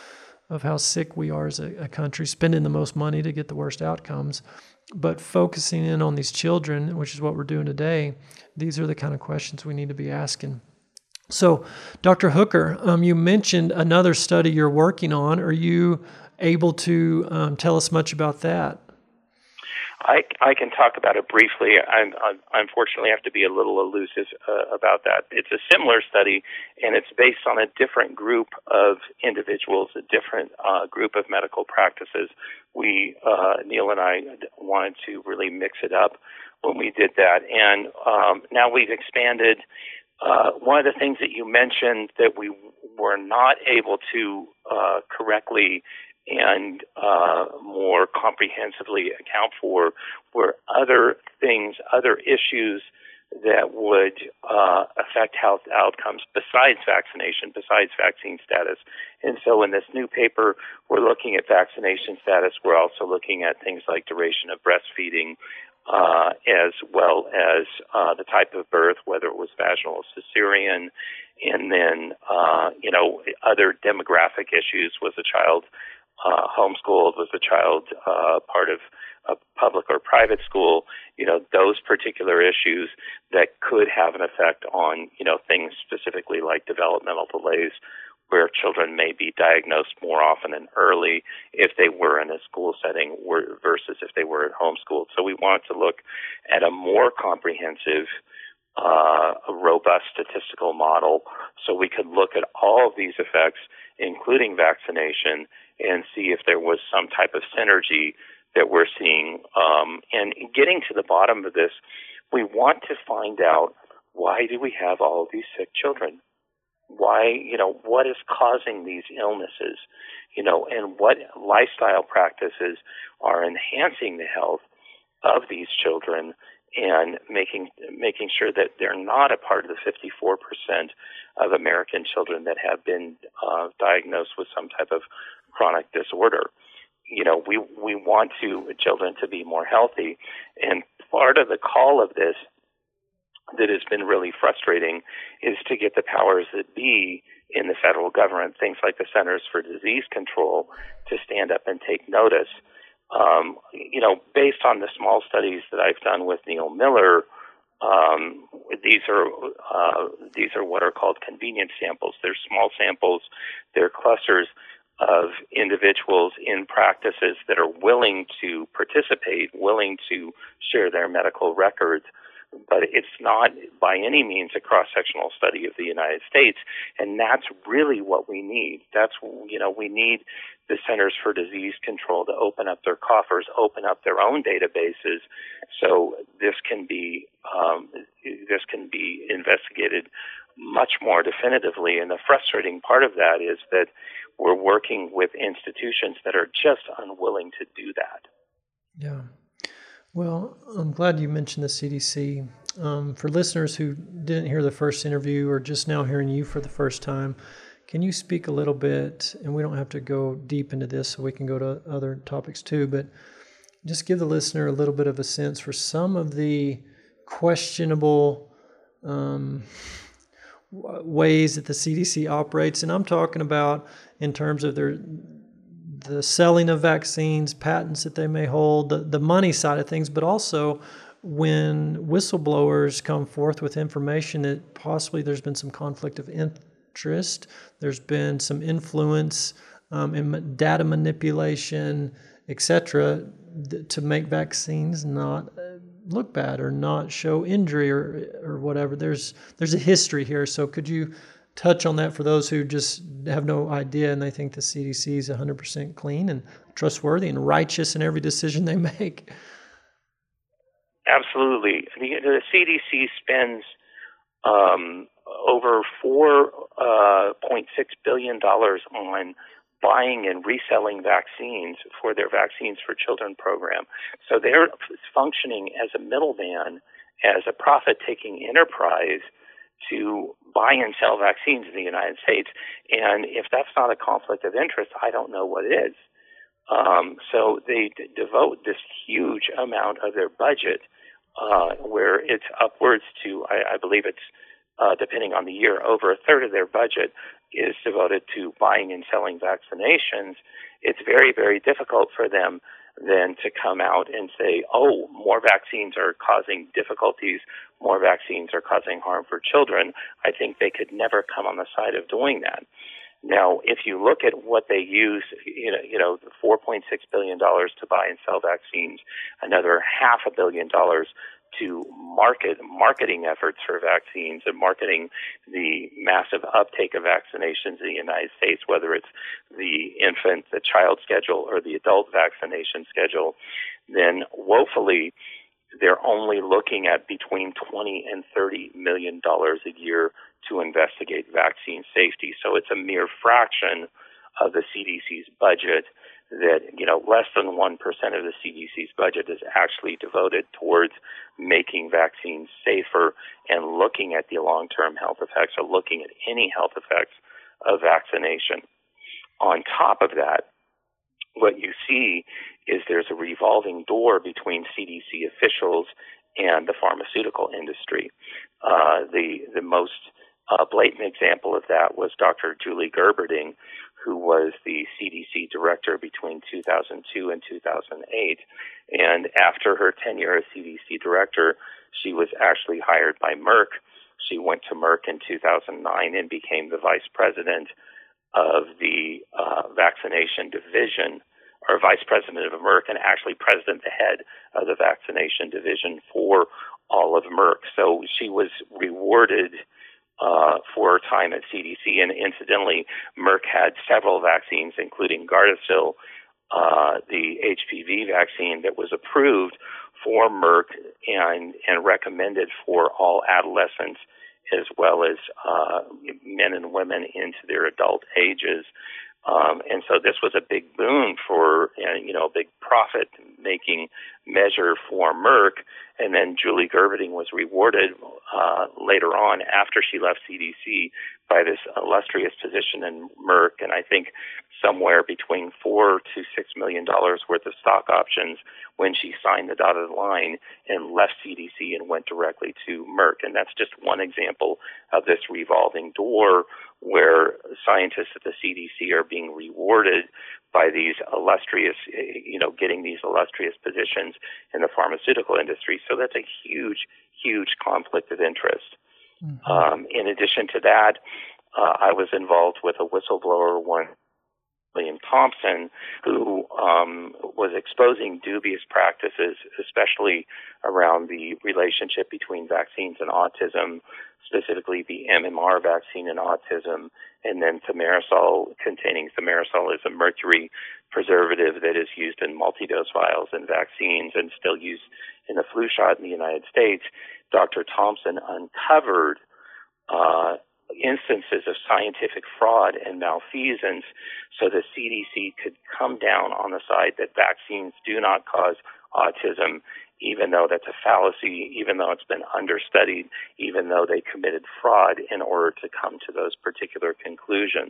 of how sick we are as a, a country, spending the most money to get the worst outcomes. But focusing in on these children, which is what we're doing today, these are the kind of questions we need to be asking. So, Doctor Hooker, um, you mentioned another study you're working on. Are you able to um, tell us much about that? I, I can talk about it briefly. I, I unfortunately have to be a little elusive uh, about that. It's a similar study, and it's based on a different group of individuals, a different uh, group of medical practices. We, uh, Neil and I, wanted to really mix it up when we did that, and um, now we've expanded. Uh, one of the things that you mentioned that we were not able to uh, correctly and uh, more comprehensively account for were other things, other issues that would uh, affect health outcomes besides vaccination, besides vaccine status. And so in this new paper, we're looking at vaccination status. We're also looking at things like duration of breastfeeding, uh, as well as uh, the type of birth, whether it was vaginal or cesarean, and then, uh, you know, other demographic issues. Was a child Uh, homeschooled? Was the child uh, part of a public or private school? You know, those particular issues that could have an effect on, you know, things specifically like developmental delays, where children may be diagnosed more often and early if they were in a school setting versus if they were at homeschooled. So we want to look at a more comprehensive, uh, a robust statistical model, so we could look at all of these effects, including vaccination, and see if there was some type of synergy that we're seeing. Um, and getting to the bottom of this, we want to find out, why do we have all of these sick children? Why, you know, what is causing these illnesses? You know, and what lifestyle practices are enhancing the health of these children and making making sure that they're not a part of the fifty-four percent of American children that have been uh, diagnosed with some type of chronic disorder. You know, we we want to children to be more healthy, and part of the call of this that has been really frustrating is to get the powers that be in the federal government, things like the Centers for Disease Control, to stand up and take notice. Um, you know, based on the small studies that I've done with Neil Miller, um, these are uh, these are what are called convenience samples. They're small samples. They're clusters of individuals in practices that are willing to participate, willing to share their medical records. But it's not by any means a cross-sectional study of the United States, and that's really what we need. That's, you know, we need the Centers for Disease Control to open up their coffers, open up their own databases, so this can be um, this can be investigated much more definitively. And the frustrating part of that is that we're working with institutions that are just unwilling to do that. Yeah. Well, I'm glad you mentioned the C D C. Um, for listeners who didn't hear the first interview or just now hearing you for the first time, can you speak a little bit, and we don't have to go deep into this so we can go to other topics too, but just give the listener a little bit of a sense for some of the questionable um, ways that the C D C operates. And I'm talking about in terms of their the selling of vaccines, patents that they may hold, the, the money side of things, but also when whistleblowers come forth with information that possibly there's been some conflict of interest, there's been some influence um, in data manipulation, et cetera, th- to make vaccines not look bad or not show injury or or whatever. There's there's a history here. So could you touch on that for those who just have no idea and they think the C D C is one hundred percent clean and trustworthy and righteous in every decision they make? Absolutely. The, the C D C spends um, over four point six billion dollars on buying and reselling vaccines for their Vaccines for Children program. So they're functioning as a middleman, as a profit-taking enterprise to buy and sell vaccines in the United States. And if that's not a conflict of interest, I don't know what is. Um, so they d- devote this huge amount of their budget, uh, where it's upwards to, I, I believe it's, uh, depending on the year, over a third of their budget is devoted to buying and selling vaccinations. It's very, very difficult for them then to come out and say, oh, more vaccines are causing difficulties, more vaccines are causing harm for children. I think they could never come on the side of doing that. Now, if you look at what they use, you know, you know, four point six billion dollars to buy and sell vaccines, another half a billion dollars to market marketing efforts for vaccines and marketing the massive uptake of vaccinations in the United States, whether it's the infant, the child schedule, or the adult vaccination schedule, then woefully they're only looking at between twenty and thirty million dollars a year to investigate vaccine safety. So it's a mere fraction of the C D C's budget. That, you know, less than one percent of the C D C's budget is actually devoted towards making vaccines safer and looking at the long-term health effects or looking at any health effects of vaccination. On top of that, what you see is there's a revolving door between C D C officials and the pharmaceutical industry. Uh, the the most uh, blatant example of that was Doctor Julie Gerberding, who was the C D C director between two thousand two and two thousand eight. And after her tenure as C D C director, she was actually hired by Merck. She went to Merck in two thousand nine and became the vice president of the uh, vaccination division, or vice president of Merck, and actually president, the head of the vaccination division for all of Merck. So she was rewarded Uh, for her time at C D C. And incidentally, Merck had several vaccines, including Gardasil, uh, the H P V vaccine that was approved for Merck and, and recommended for all adolescents as well as uh, men and women into their adult ages. Um, and so this was a big boon for, you know, a big profit-making measure for Merck. And then Julie Gerberding was rewarded uh, later on after she left C D C by this illustrious position in Merck, and I think somewhere between four to six million dollars worth of stock options when she signed the dotted line and left C D C and went directly to Merck. And that's just one example of this revolving door where scientists at the C D C are being rewarded by these illustrious, you know, getting these illustrious positions in the pharmaceutical industry. So that's a huge, huge conflict of interest. Mm-hmm. Um, in addition to that, uh, I was involved with a whistleblower, one William Thompson, who um, was exposing dubious practices, especially around the relationship between vaccines and autism, specifically the M M R vaccine and autism, and then thimerosal, containing thimerosal is a mercury preservative that is used in multi-dose vials and vaccines and still used in the flu shot in the United States. Doctor Thompson uncovered uh, instances of scientific fraud and malfeasance so the C D C could come down on the side that vaccines do not cause autism, even though that's a fallacy, even though it's been understudied, even though they committed fraud in order to come to those particular conclusions.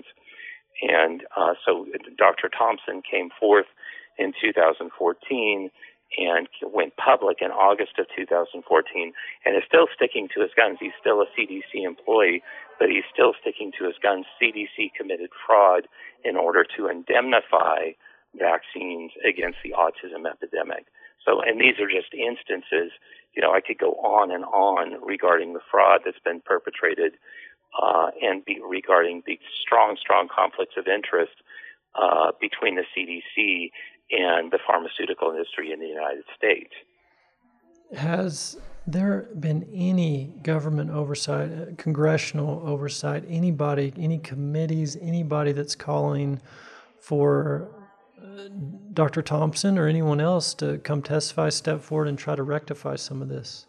And uh, so Doctor Thompson came forth in two thousand fourteen and went public in August of two thousand fourteen and is still sticking to his guns. He's still a C D C employee, but he's still sticking to his guns. C D C committed fraud in order to indemnify vaccines against the autism epidemic. So, and these are just instances, you know, I could go on and on regarding the fraud that's been perpetrated uh, and be regarding the strong, strong conflicts of interest uh, between the C D C and the pharmaceutical industry in the United States. Has there been any government oversight, congressional oversight, anybody, any committees, anybody that's calling for uh, Doctor Thompson or anyone else to come testify, step forward, and try to rectify some of this?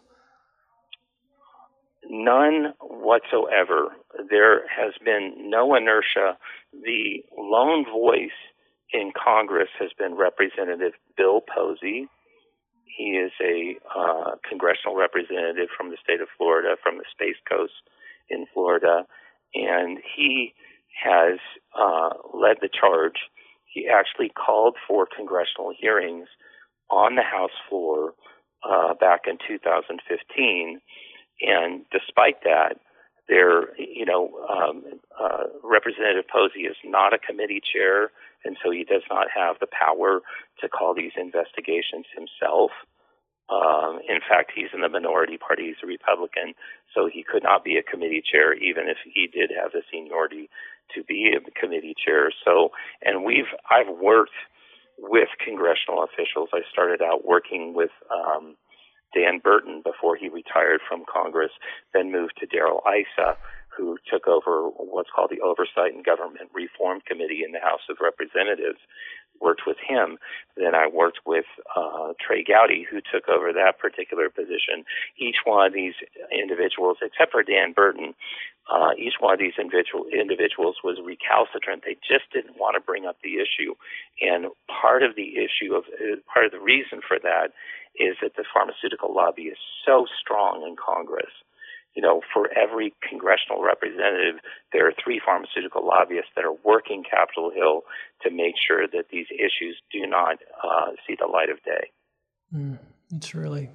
None whatsoever. There has been no inertia. The lone voice in Congress has been Representative Bill Posey. He is a uh, congressional representative from the state of Florida, from the Space Coast in Florida, and he has uh, led the charge. He actually called for congressional hearings on the House floor uh, back in two thousand fifteen, and despite that, there, you know, um, uh, Representative Posey is not a committee chair, and so he does not have the power to call these investigations himself. Um, in fact, he's in the minority party. He's a Republican, so he could not be a committee chair, even if he did have the seniority to be a committee chair. So, and we've, I've worked with congressional officials. I started out working with um, Dan Burton before he retired from Congress, then moved to Darrell Issa, who took over what's called the Oversight and Government Reform Committee in the House of Representatives, worked with him. Then I worked with uh, Trey Gowdy, who took over that particular position. Each one of these individuals, except for Dan Burton, uh, each one of these individual, individuals was recalcitrant. They just didn't want to bring up the issue. And part of the issue of, uh, part of the reason for that is that the pharmaceutical lobby is so strong in Congress. You know, for every congressional representative, there are three pharmaceutical lobbyists that are working Capitol Hill to make sure that these issues do not uh, see the light of day. Mm, it's really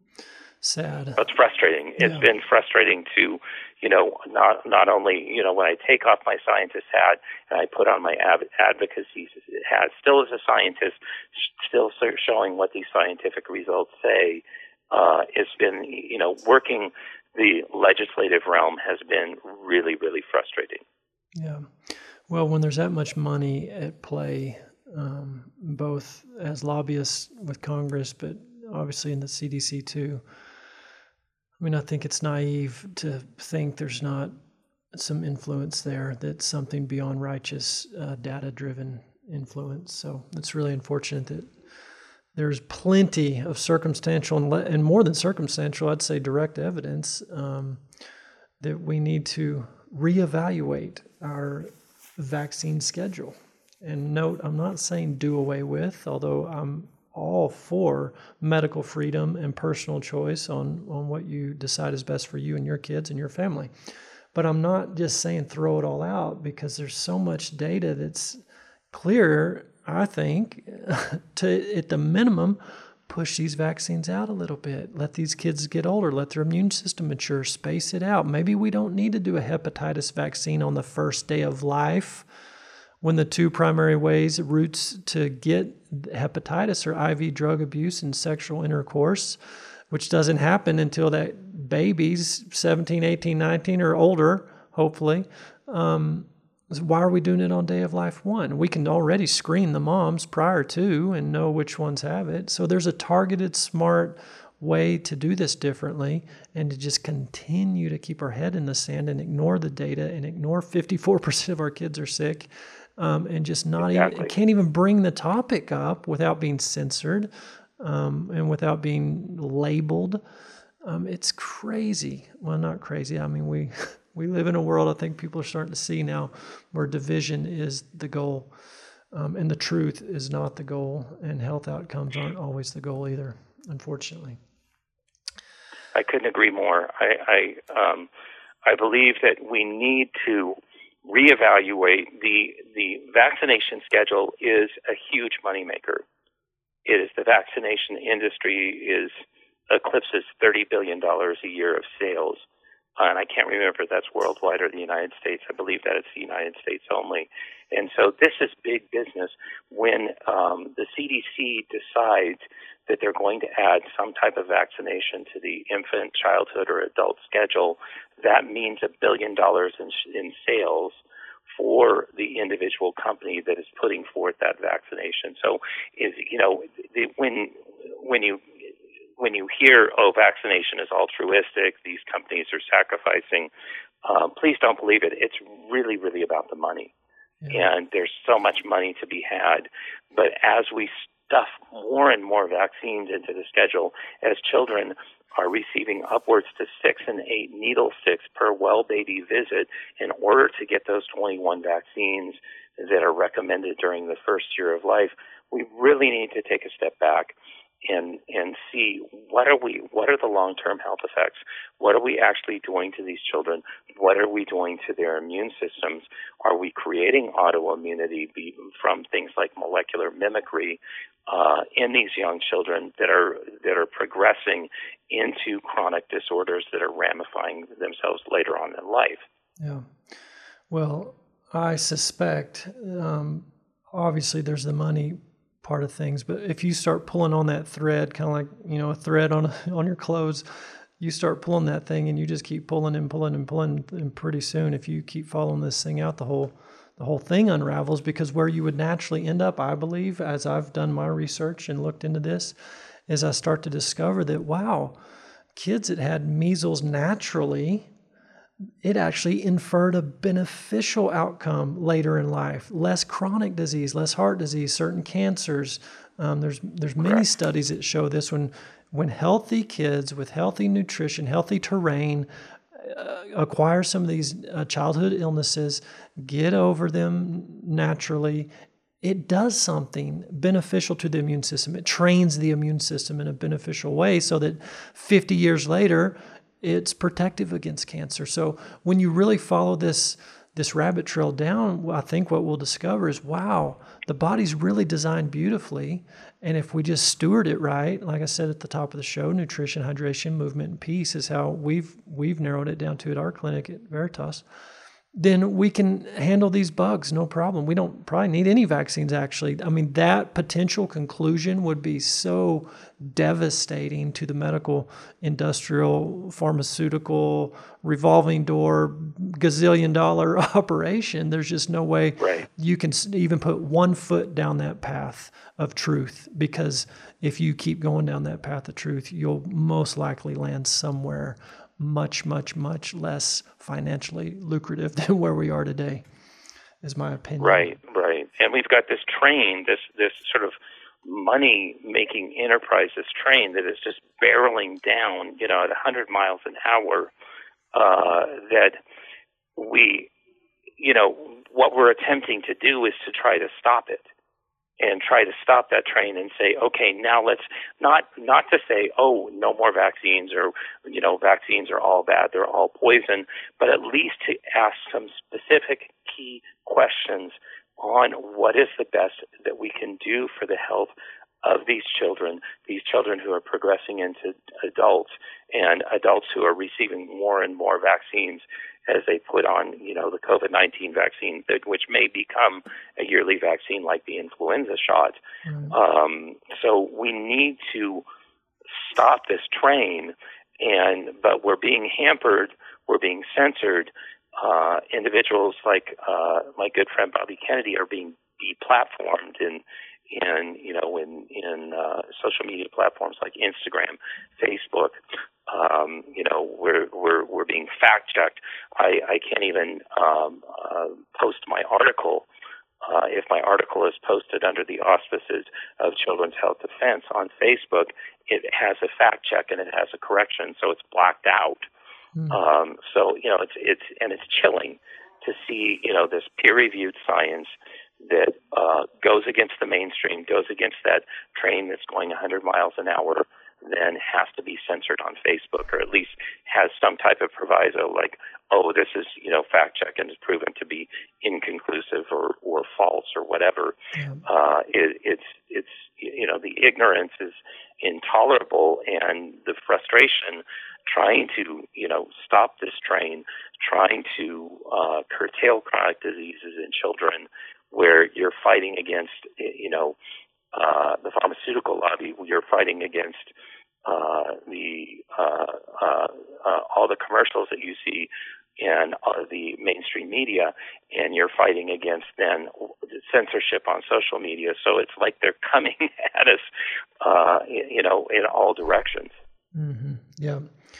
sad. It's frustrating. Yeah. It's been frustrating to, you know, not not only, you know, when I take off my scientist hat and I put on my ab- advocacy hat, still as a scientist, still showing what these scientific results say, uh, it's been, you know, working the legislative realm has been really, really frustrating. Yeah. Well, when there's that much money at play, um, both as lobbyists with Congress, but obviously in the C D C too, I mean, I think it's naive to think there's not some influence there, that's something beyond righteous, uh, data-driven influence. So it's really unfortunate that there's plenty of circumstantial and, le- and more than circumstantial, I'd say direct evidence um, that we need to reevaluate our vaccine schedule And note, I'm not saying do away with, although I'm all for medical freedom and personal choice on, on what you decide is best for you and your kids and your family. But I'm not just saying throw it all out, because there's so much data that's clear, I think, to, at the minimum, push these vaccines out a little bit. Let these kids get older. Let their immune system mature. Space it out. Maybe we don't need to do a hepatitis vaccine on the first day of life, when the two primary ways, routes to get hepatitis, are I V drug abuse and sexual intercourse, which doesn't happen until that baby's seventeen, eighteen, nineteen or older, hopefully. Um, why are we doing it on day of life one? We can already screen the moms prior to and know which ones have it. So there's a targeted, smart way to do this differently, and to just continue to keep our head in the sand and ignore the data and ignore fifty-four percent of our kids are sick, um, and just not exactly. even, can't even bring the topic up without being censored, um, and without being labeled. Um, it's crazy. Well, not crazy. I mean, we we live in a world, I think people are starting to see now, where division is the goal, um, and the truth is not the goal, and health outcomes aren't always the goal either, unfortunately. I couldn't agree more. I I, um, I believe that we need to reevaluate the the vaccination schedule. Is a huge moneymaker. It is the vaccination industry is eclipses thirty billion dollars a year of sales. Uh, and I can't remember if that's worldwide or the United States. I believe that it's the United States only. And so this is big business. When um, the C D C decides that they're going to add some type of vaccination to the infant, childhood, or adult schedule, that means a billion dollars in, in sales for the individual company that is putting forth that vaccination. So, is you know, the, when when you when you hear, oh, vaccination is altruistic, these companies are sacrificing, uh, please don't believe it. It's really, really about the money. Yeah. And there's so much money to be had. But as we stuff more and more vaccines into the schedule, as children are receiving upwards to six and eight needle sticks per well baby visit in order to get those twenty-one vaccines that are recommended during the first year of life, we really need to take a step back and and see what are we what are the long-term health effects? What are we actually doing to these children? What are we doing to their immune systems? Are we creating autoimmunity from things like molecular mimicry uh, in these young children that are that are progressing into chronic disorders that are ramifying themselves later on in life? Yeah. Well, I suspect um, obviously there's the money part of things, but if you start pulling on that thread, kind of like, you know, a thread on on your clothes, you start pulling that thing and you just keep pulling and pulling and pulling, and pretty soon, if you keep following this thing out, the whole the whole thing unravels. Because where you would naturally end up, I believe, as I've done my research and looked into this, is I start to discover that, wow, kids that had measles naturally, it actually inferred a beneficial outcome later in life. Less chronic disease, less heart disease, certain cancers. Um, there's there's many Correct. studies that show this. When when healthy kids with healthy nutrition, healthy terrain, uh, acquire some of these uh, childhood illnesses, get over them naturally, it does something beneficial to the immune system. It trains the immune system in a beneficial way so that fifty years later, it's protective against cancer. So when you really follow this this rabbit trail down, I think what we'll discover is, wow, the body's really designed beautifully. And if we just steward it right, like I said at the top of the show, nutrition, hydration, movement, and peace is how we've we've narrowed it down to at our clinic at Veritas, then we can handle these bugs, no problem. We don't probably need any vaccines, actually. I mean, that potential conclusion would be so devastating to the medical, industrial, pharmaceutical, revolving door, gazillion dollar operation. There's just no way right. you can even put one foot down that path of truth, because if you keep going down that path of truth, you'll most likely land somewhere much, much, much less financially lucrative than where we are today, is my opinion. Right, right. And we've got this train, this this sort of money-making enterprise, this train that is just barreling down, you know, at one hundred miles an hour, uh, that we, you know, what we're attempting to do is to try to stop it and try to stop that train and say, okay, now let's not not to say, oh, no more vaccines, or, you know, vaccines are all bad, they're all poison, but at least to ask some specific key questions on what is the best that we can do for the health of these children, these children who are progressing into adults, and adults who are receiving more and more vaccines as they put on, you know, the COVID nineteen vaccine, which may become a yearly vaccine like the influenza shot. Mm. Um, so we need to stop this train, and but we're being hampered, we're being censored. Uh, individuals like uh, my good friend Bobby Kennedy are being deplatformed in, in you know, in in uh, social media platforms like Instagram, Facebook. Um, you know, we're we're we're being fact checked. I, I can't even um, uh, post my article. Uh, if my article is posted under the auspices of Children's Health Defense on Facebook, it has a fact check and it has a correction, so it's blacked out. Mm. Um, so you know, it's it's and it's chilling to see, you know, this peer-reviewed science that uh, goes against the mainstream, goes against that train that's going one hundred miles an hour, then has to be censored on Facebook, or at least has some type of proviso like, oh, this is, you know, fact-checked and is proven to be inconclusive or, or false or whatever. Yeah. Uh, it, it's, it's, you know, the ignorance is intolerable, and the frustration trying to, you know, stop this train, trying to uh, curtail chronic diseases in children, where you're fighting against, you know, uh, the pharmaceutical lobby, you're fighting against uh, the uh, uh, uh, all the commercials that you see in uh, the mainstream media, and you're fighting against then censorship on social media. So it's like they're coming at us, uh, you know, in all directions. Mm-hmm. Yeah.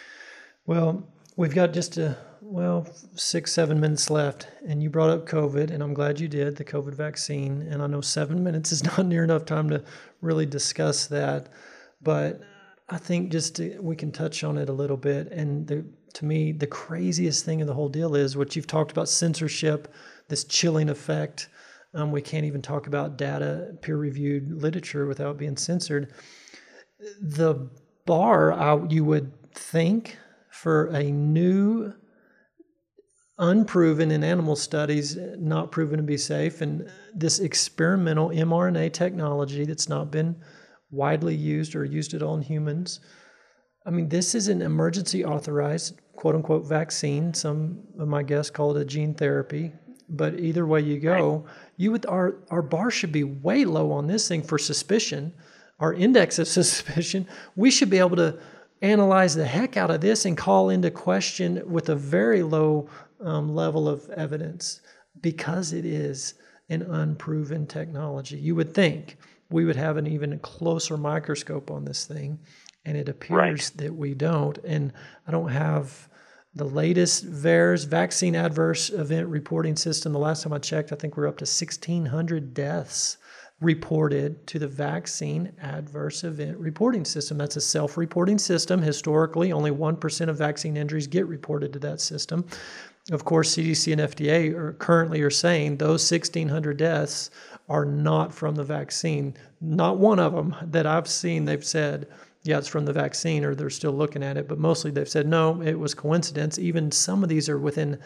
Well, we've got just a, well, six, seven minutes left, and you brought up COVID, and I'm glad you did, the COVID vaccine, and I know seven minutes is not near enough time to really discuss that, but I think just to, we can touch on it a little bit, and the, to me, the craziest thing of the whole deal is what you've talked about, censorship, this chilling effect. Um, we can't even talk about data, peer-reviewed literature without being censored. The bar, I, you would think, for a new, unproven in animal studies, not proven to be safe, and this experimental mRNA technology that's not been widely used or used at all in humans. I mean, this is an emergency authorized, quote unquote, vaccine. Some of my guests call it a gene therapy, but either way you go, you would our our bar should be way low on this thing for suspicion, our index of suspicion. We should be able to analyze the heck out of this and call into question with a very low um, level of evidence, because it is an unproven technology. You would think we would have an even closer microscope on this thing, and it appears right. that we don't. And I don't have the latest V A E R S, Vaccine Adverse Event Reporting System. The last time I checked, I think we're up to sixteen hundred deaths reported to the Vaccine Adverse Event Reporting System. That's a self-reporting system. Historically, only one percent of vaccine injuries get reported to that system. Of course, C D C and F D A are currently are saying those sixteen hundred deaths are not from the vaccine. Not one of them that I've seen, they've said, yeah, it's from the vaccine, or they're still looking at it. But mostly they've said, no, it was coincidence. Even some of these are within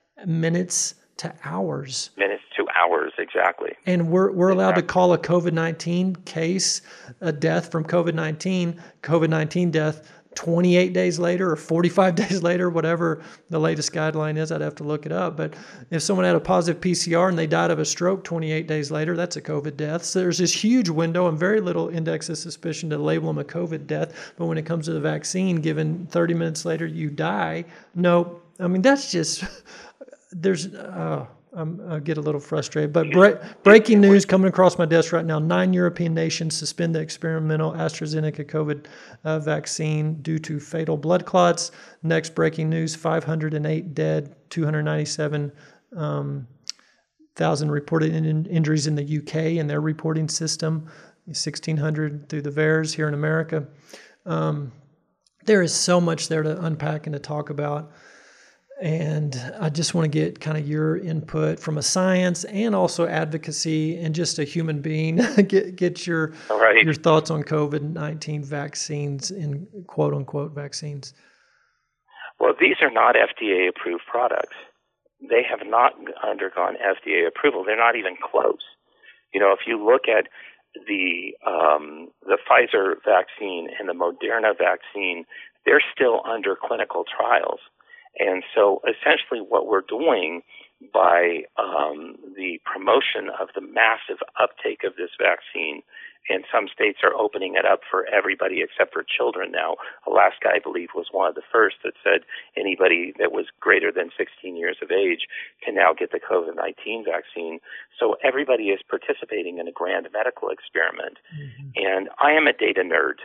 minutes to hours. Minutes to hours, exactly. And we're we're allowed exactly. to call a COVID nineteen case a death from COVID nineteen, COVID nineteen death twenty-eight days later or forty-five days later, whatever the latest guideline is. I'd have to look it up. But if someone had a positive P C R and they died of a stroke twenty-eight days later, that's a COVID death. So there's this huge window and very little index of suspicion to label them a COVID death. But when it comes to the vaccine, given thirty minutes later you die, no, I mean, that's just, there's, uh, I'm, I get a little frustrated. But bre- breaking news coming across my desk right now, nine European nations suspend the experimental AstraZeneca COVID uh, vaccine due to fatal blood clots. Next breaking news, five hundred eight dead, two hundred ninety-seven um, thousand reported in- injuries in the U K in their reporting system, sixteen hundred through the V A E R S here in America. Um, there is so much there to unpack and to talk about. And I just want to get kind of your input from a science and also advocacy and just a human being. get get your right. your thoughts on COVID nineteen vaccines and quote unquote vaccines. Well, these are not F D A approved products. They have not undergone F D A approval. They're not even close. You know, if you look at the um, the Pfizer vaccine and the Moderna vaccine, they're still under clinical trials. And so essentially what we're doing by um, the promotion of the massive uptake of this vaccine, and some states are opening it up for everybody except for children now. Alaska, I believe, was one of the first that said anybody that was greater than sixteen years of age can now get the COVID nineteen vaccine. So everybody is participating in a grand medical experiment. Mm-hmm. And I am a data nerd.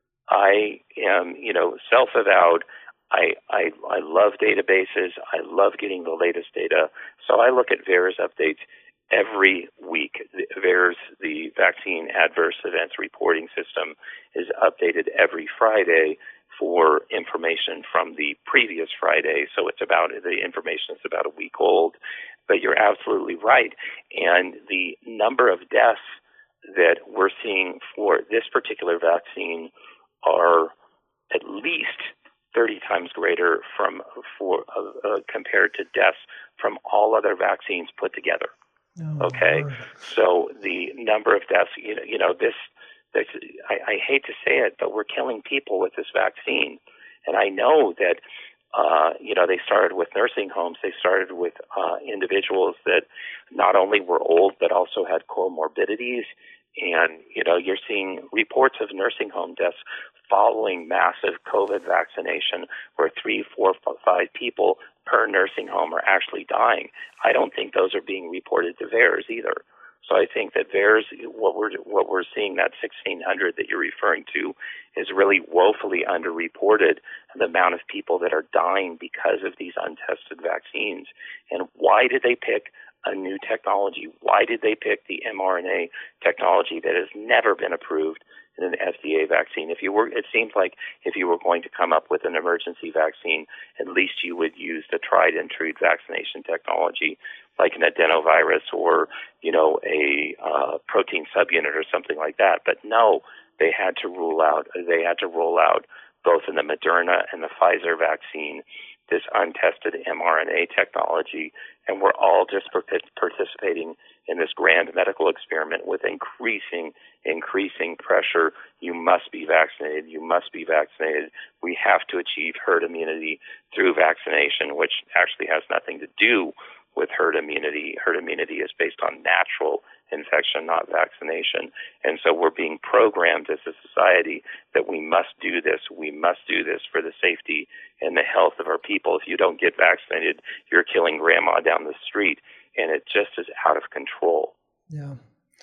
I am, you know, self-avowed. I, I I love databases. I love getting the latest data. So I look at VAERS updates every week. VAERS, the Vaccine Adverse Events Reporting System, is updated every Friday for information from the previous Friday. So it's about, the information is about a week old. But you're absolutely right. And the number of deaths that we're seeing for this particular vaccine are at least thirty times greater from for uh, uh, compared to deaths from all other vaccines put together. Oh, okay, Lord. So the number of deaths, you know, you know this. this I, I hate to say it, but we're killing people with this vaccine, and I know that. Uh, you know, they started with nursing homes. They started with uh, individuals that not only were old but also had comorbidities. And, you know, you're seeing reports of nursing home deaths following massive COVID vaccination where three, four, five people per nursing home are actually dying. I don't think those are being reported to VAERS either. So I think that VAERS, what we're what we're seeing, that sixteen hundred that you're referring to, is really woefully underreported, the amount of people that are dying because of these untested vaccines. And why did they pick a new technology? Why did they pick the mRNA technology that has never been approved in an F D A vaccine? If you were, it seems like if you were going to come up with an emergency vaccine, at least you would use the tried and true vaccination technology, like an adenovirus or, you know, a uh, protein subunit or something like that. But no, they had to rule out, they had to roll out both in the Moderna and the Pfizer vaccine this untested mRNA technology, and we're all just participating in this grand medical experiment with increasing, increasing pressure. You must be vaccinated. You must be vaccinated. We have to achieve herd immunity through vaccination, which actually has nothing to do with herd immunity. Herd immunity is based on natural infection, not vaccination. And so we're being programmed as a society that we must do this. We must do this for the safety and the health of our people. If you don't get vaccinated, you're killing grandma down the street, and it just is out of control. Yeah,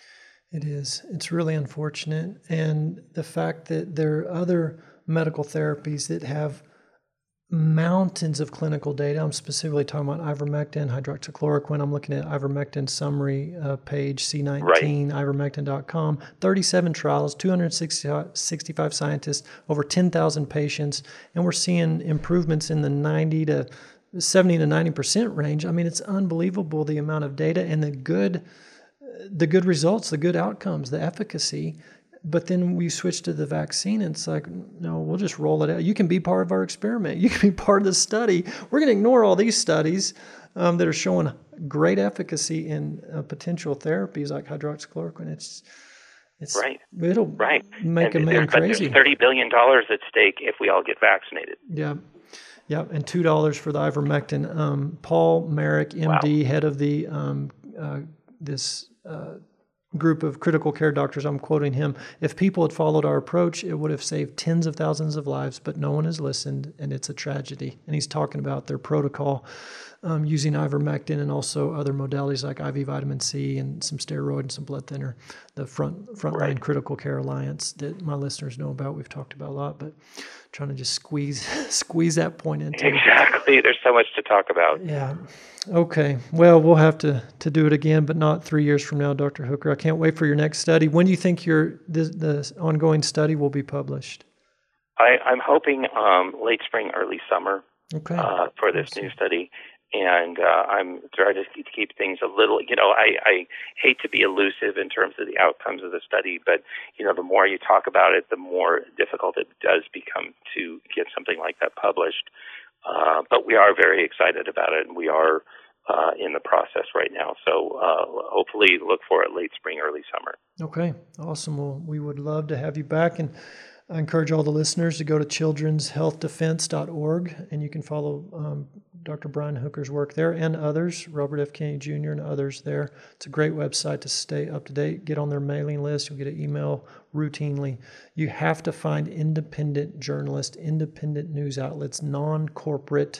it is. It's really unfortunate. And the fact that there are other medical therapies that have mountains of clinical data. I'm specifically talking about ivermectin, hydroxychloroquine. I'm looking at ivermectin summary uh, page C nineteen, right. ivermectin dot com. thirty-seven trials, two hundred sixty-five scientists, over ten thousand patients, and we're seeing improvements in the ninety to seventy to ninety percent range. I mean, it's unbelievable the amount of data and the good, the good results, the good outcomes, the efficacy. But then we switch to the vaccine, and it's like, no, we'll just roll it out. You can be part of our experiment. You can be part of the study. We're going to ignore all these studies um, that are showing great efficacy in uh, potential therapies like hydroxychloroquine. It's, it's right. It'll right. make and a man but crazy. There's thirty billion dollars at stake if we all get vaccinated. Yeah. Yeah, and two dollars for the ivermectin. Um, Paul Merrick, M D, wow. head of the um, uh, this. Uh, group of critical care doctors, I'm quoting him, if people had followed our approach, it would have saved tens of thousands of lives, but no one has listened, and it's a tragedy. And he's talking about their protocol um, using ivermectin and also other modalities like I V vitamin C and some steroid and some blood thinner, the front frontline right. critical care alliance that my listeners know about. We've talked about a lot, but trying to just squeeze squeeze that point into exactly. It. There's so much to talk about. Yeah. Okay. Well, we'll have to, to do it again, but not three years from now, Doctor Hooker. I can't wait for your next study. When do you think your the, the ongoing study will be published? I, I'm hoping um, late spring, early summer. Okay. uh, for this Awesome. new study. And uh, I'm trying to keep things a little, you know, I, I hate to be elusive in terms of the outcomes of the study, but, you know, the more you talk about it, the more difficult it does become to get something like that published. Uh, but we are very excited about it, and we are uh, in the process right now. So uh, hopefully look for it late spring, early summer. Okay, awesome. Well, we would love to have you back, and I encourage all the listeners to go to children's health defense dot org, and you can follow um, Doctor Brian Hooker's work there and others, Robert F. Kennedy Junior and others there. It's a great website to stay up to date. Get on their mailing list. You'll get an email routinely. You have to find independent journalists, independent news outlets, non-corporate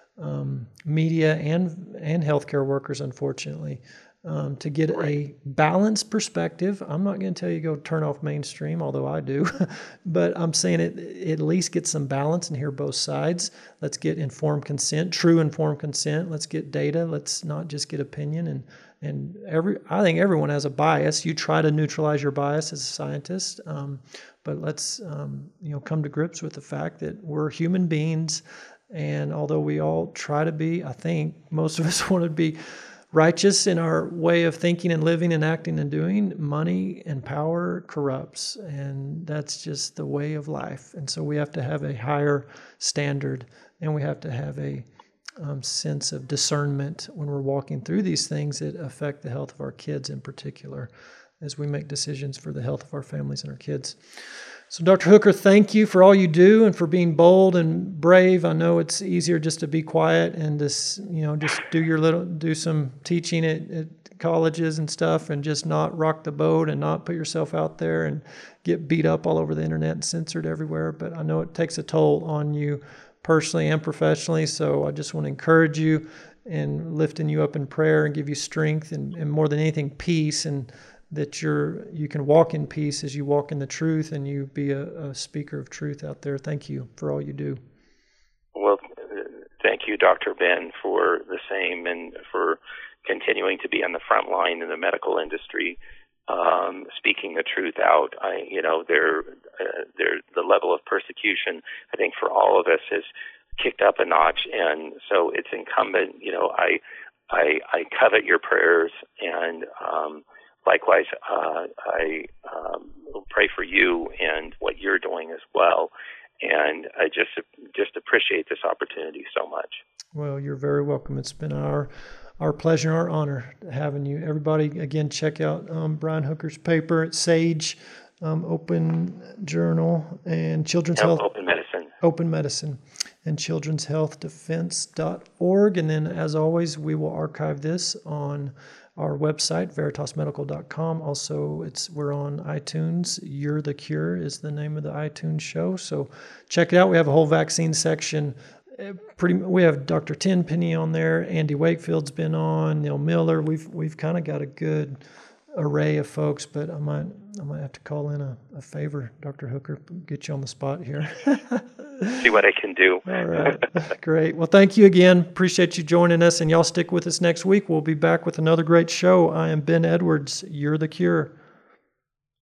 um, media and and healthcare workers, unfortunately. Um, to get a balanced perspective. I'm not going to tell you go turn off mainstream, although I do, but I'm saying it, at least get some balance and hear both sides. Let's get informed consent, true informed consent. Let's get data. Let's not just get opinion. And and every I think everyone has a bias. You try to neutralize your bias as a scientist, um, but let's um, you know come to grips with the fact that we're human beings, and although we all try to be, I think most of us want to be righteous in our way of thinking and living and acting and doing, money and power corrupts, and that's just the way of life. And so we have to have a higher standard, and we have to have a um, sense of discernment when we're walking through these things that affect the health of our kids in particular, as we make decisions for the health of our families and our kids. So, Doctor Hooker, thank you for all you do and for being bold and brave. I know it's easier just to be quiet and just, you know, just do your little, do some teaching at, at colleges and stuff, and just not rock the boat and not put yourself out there and get beat up all over the internet and censored everywhere. But I know it takes a toll on you personally and professionally. So I just want to encourage you and lifting you up in prayer and give you strength and, and more than anything, peace, and that you're you can walk in peace as you walk in the truth, and you be a, a speaker of truth out there. Thank you for all you do. Well, thank you, Doctor Ben, for the same, and for continuing to be on the front line in the medical industry, um, speaking the truth out. I, you know, there, uh, there, the level of persecution, I think, for all of us has kicked up a notch, and so it's incumbent. You know, I, I, I covet your prayers, and um, likewise, uh, I um, will pray for you and what you're doing as well. And I just just appreciate this opportunity so much. Well, you're very welcome. It's been our our pleasure and our honor having you. Everybody, again, check out um, Brian Hooker's paper at Sage um, Open Journal and Children's Health, Health Open Medicine. Open Medicine and children's health defense dot org. And then, as always, we will archive this on our website, veritas medical dot com. Also, it's we're on iTunes. You're the Cure is the name of the iTunes show. So check it out. We have a whole vaccine section. Pretty, we have Doctor Tenpenny on there. Andy Wakefield's been on. Neil Miller. We've we've kind of got a good array of folks, but I might I might have to call in a, a favor, Doctor Hooker, get you on the spot here. See what I can do. All right. Great. Well, thank you again. Appreciate you joining us, and y'all stick with us next week. We'll be back with another great show. I am Ben Edwards. You're the Cure.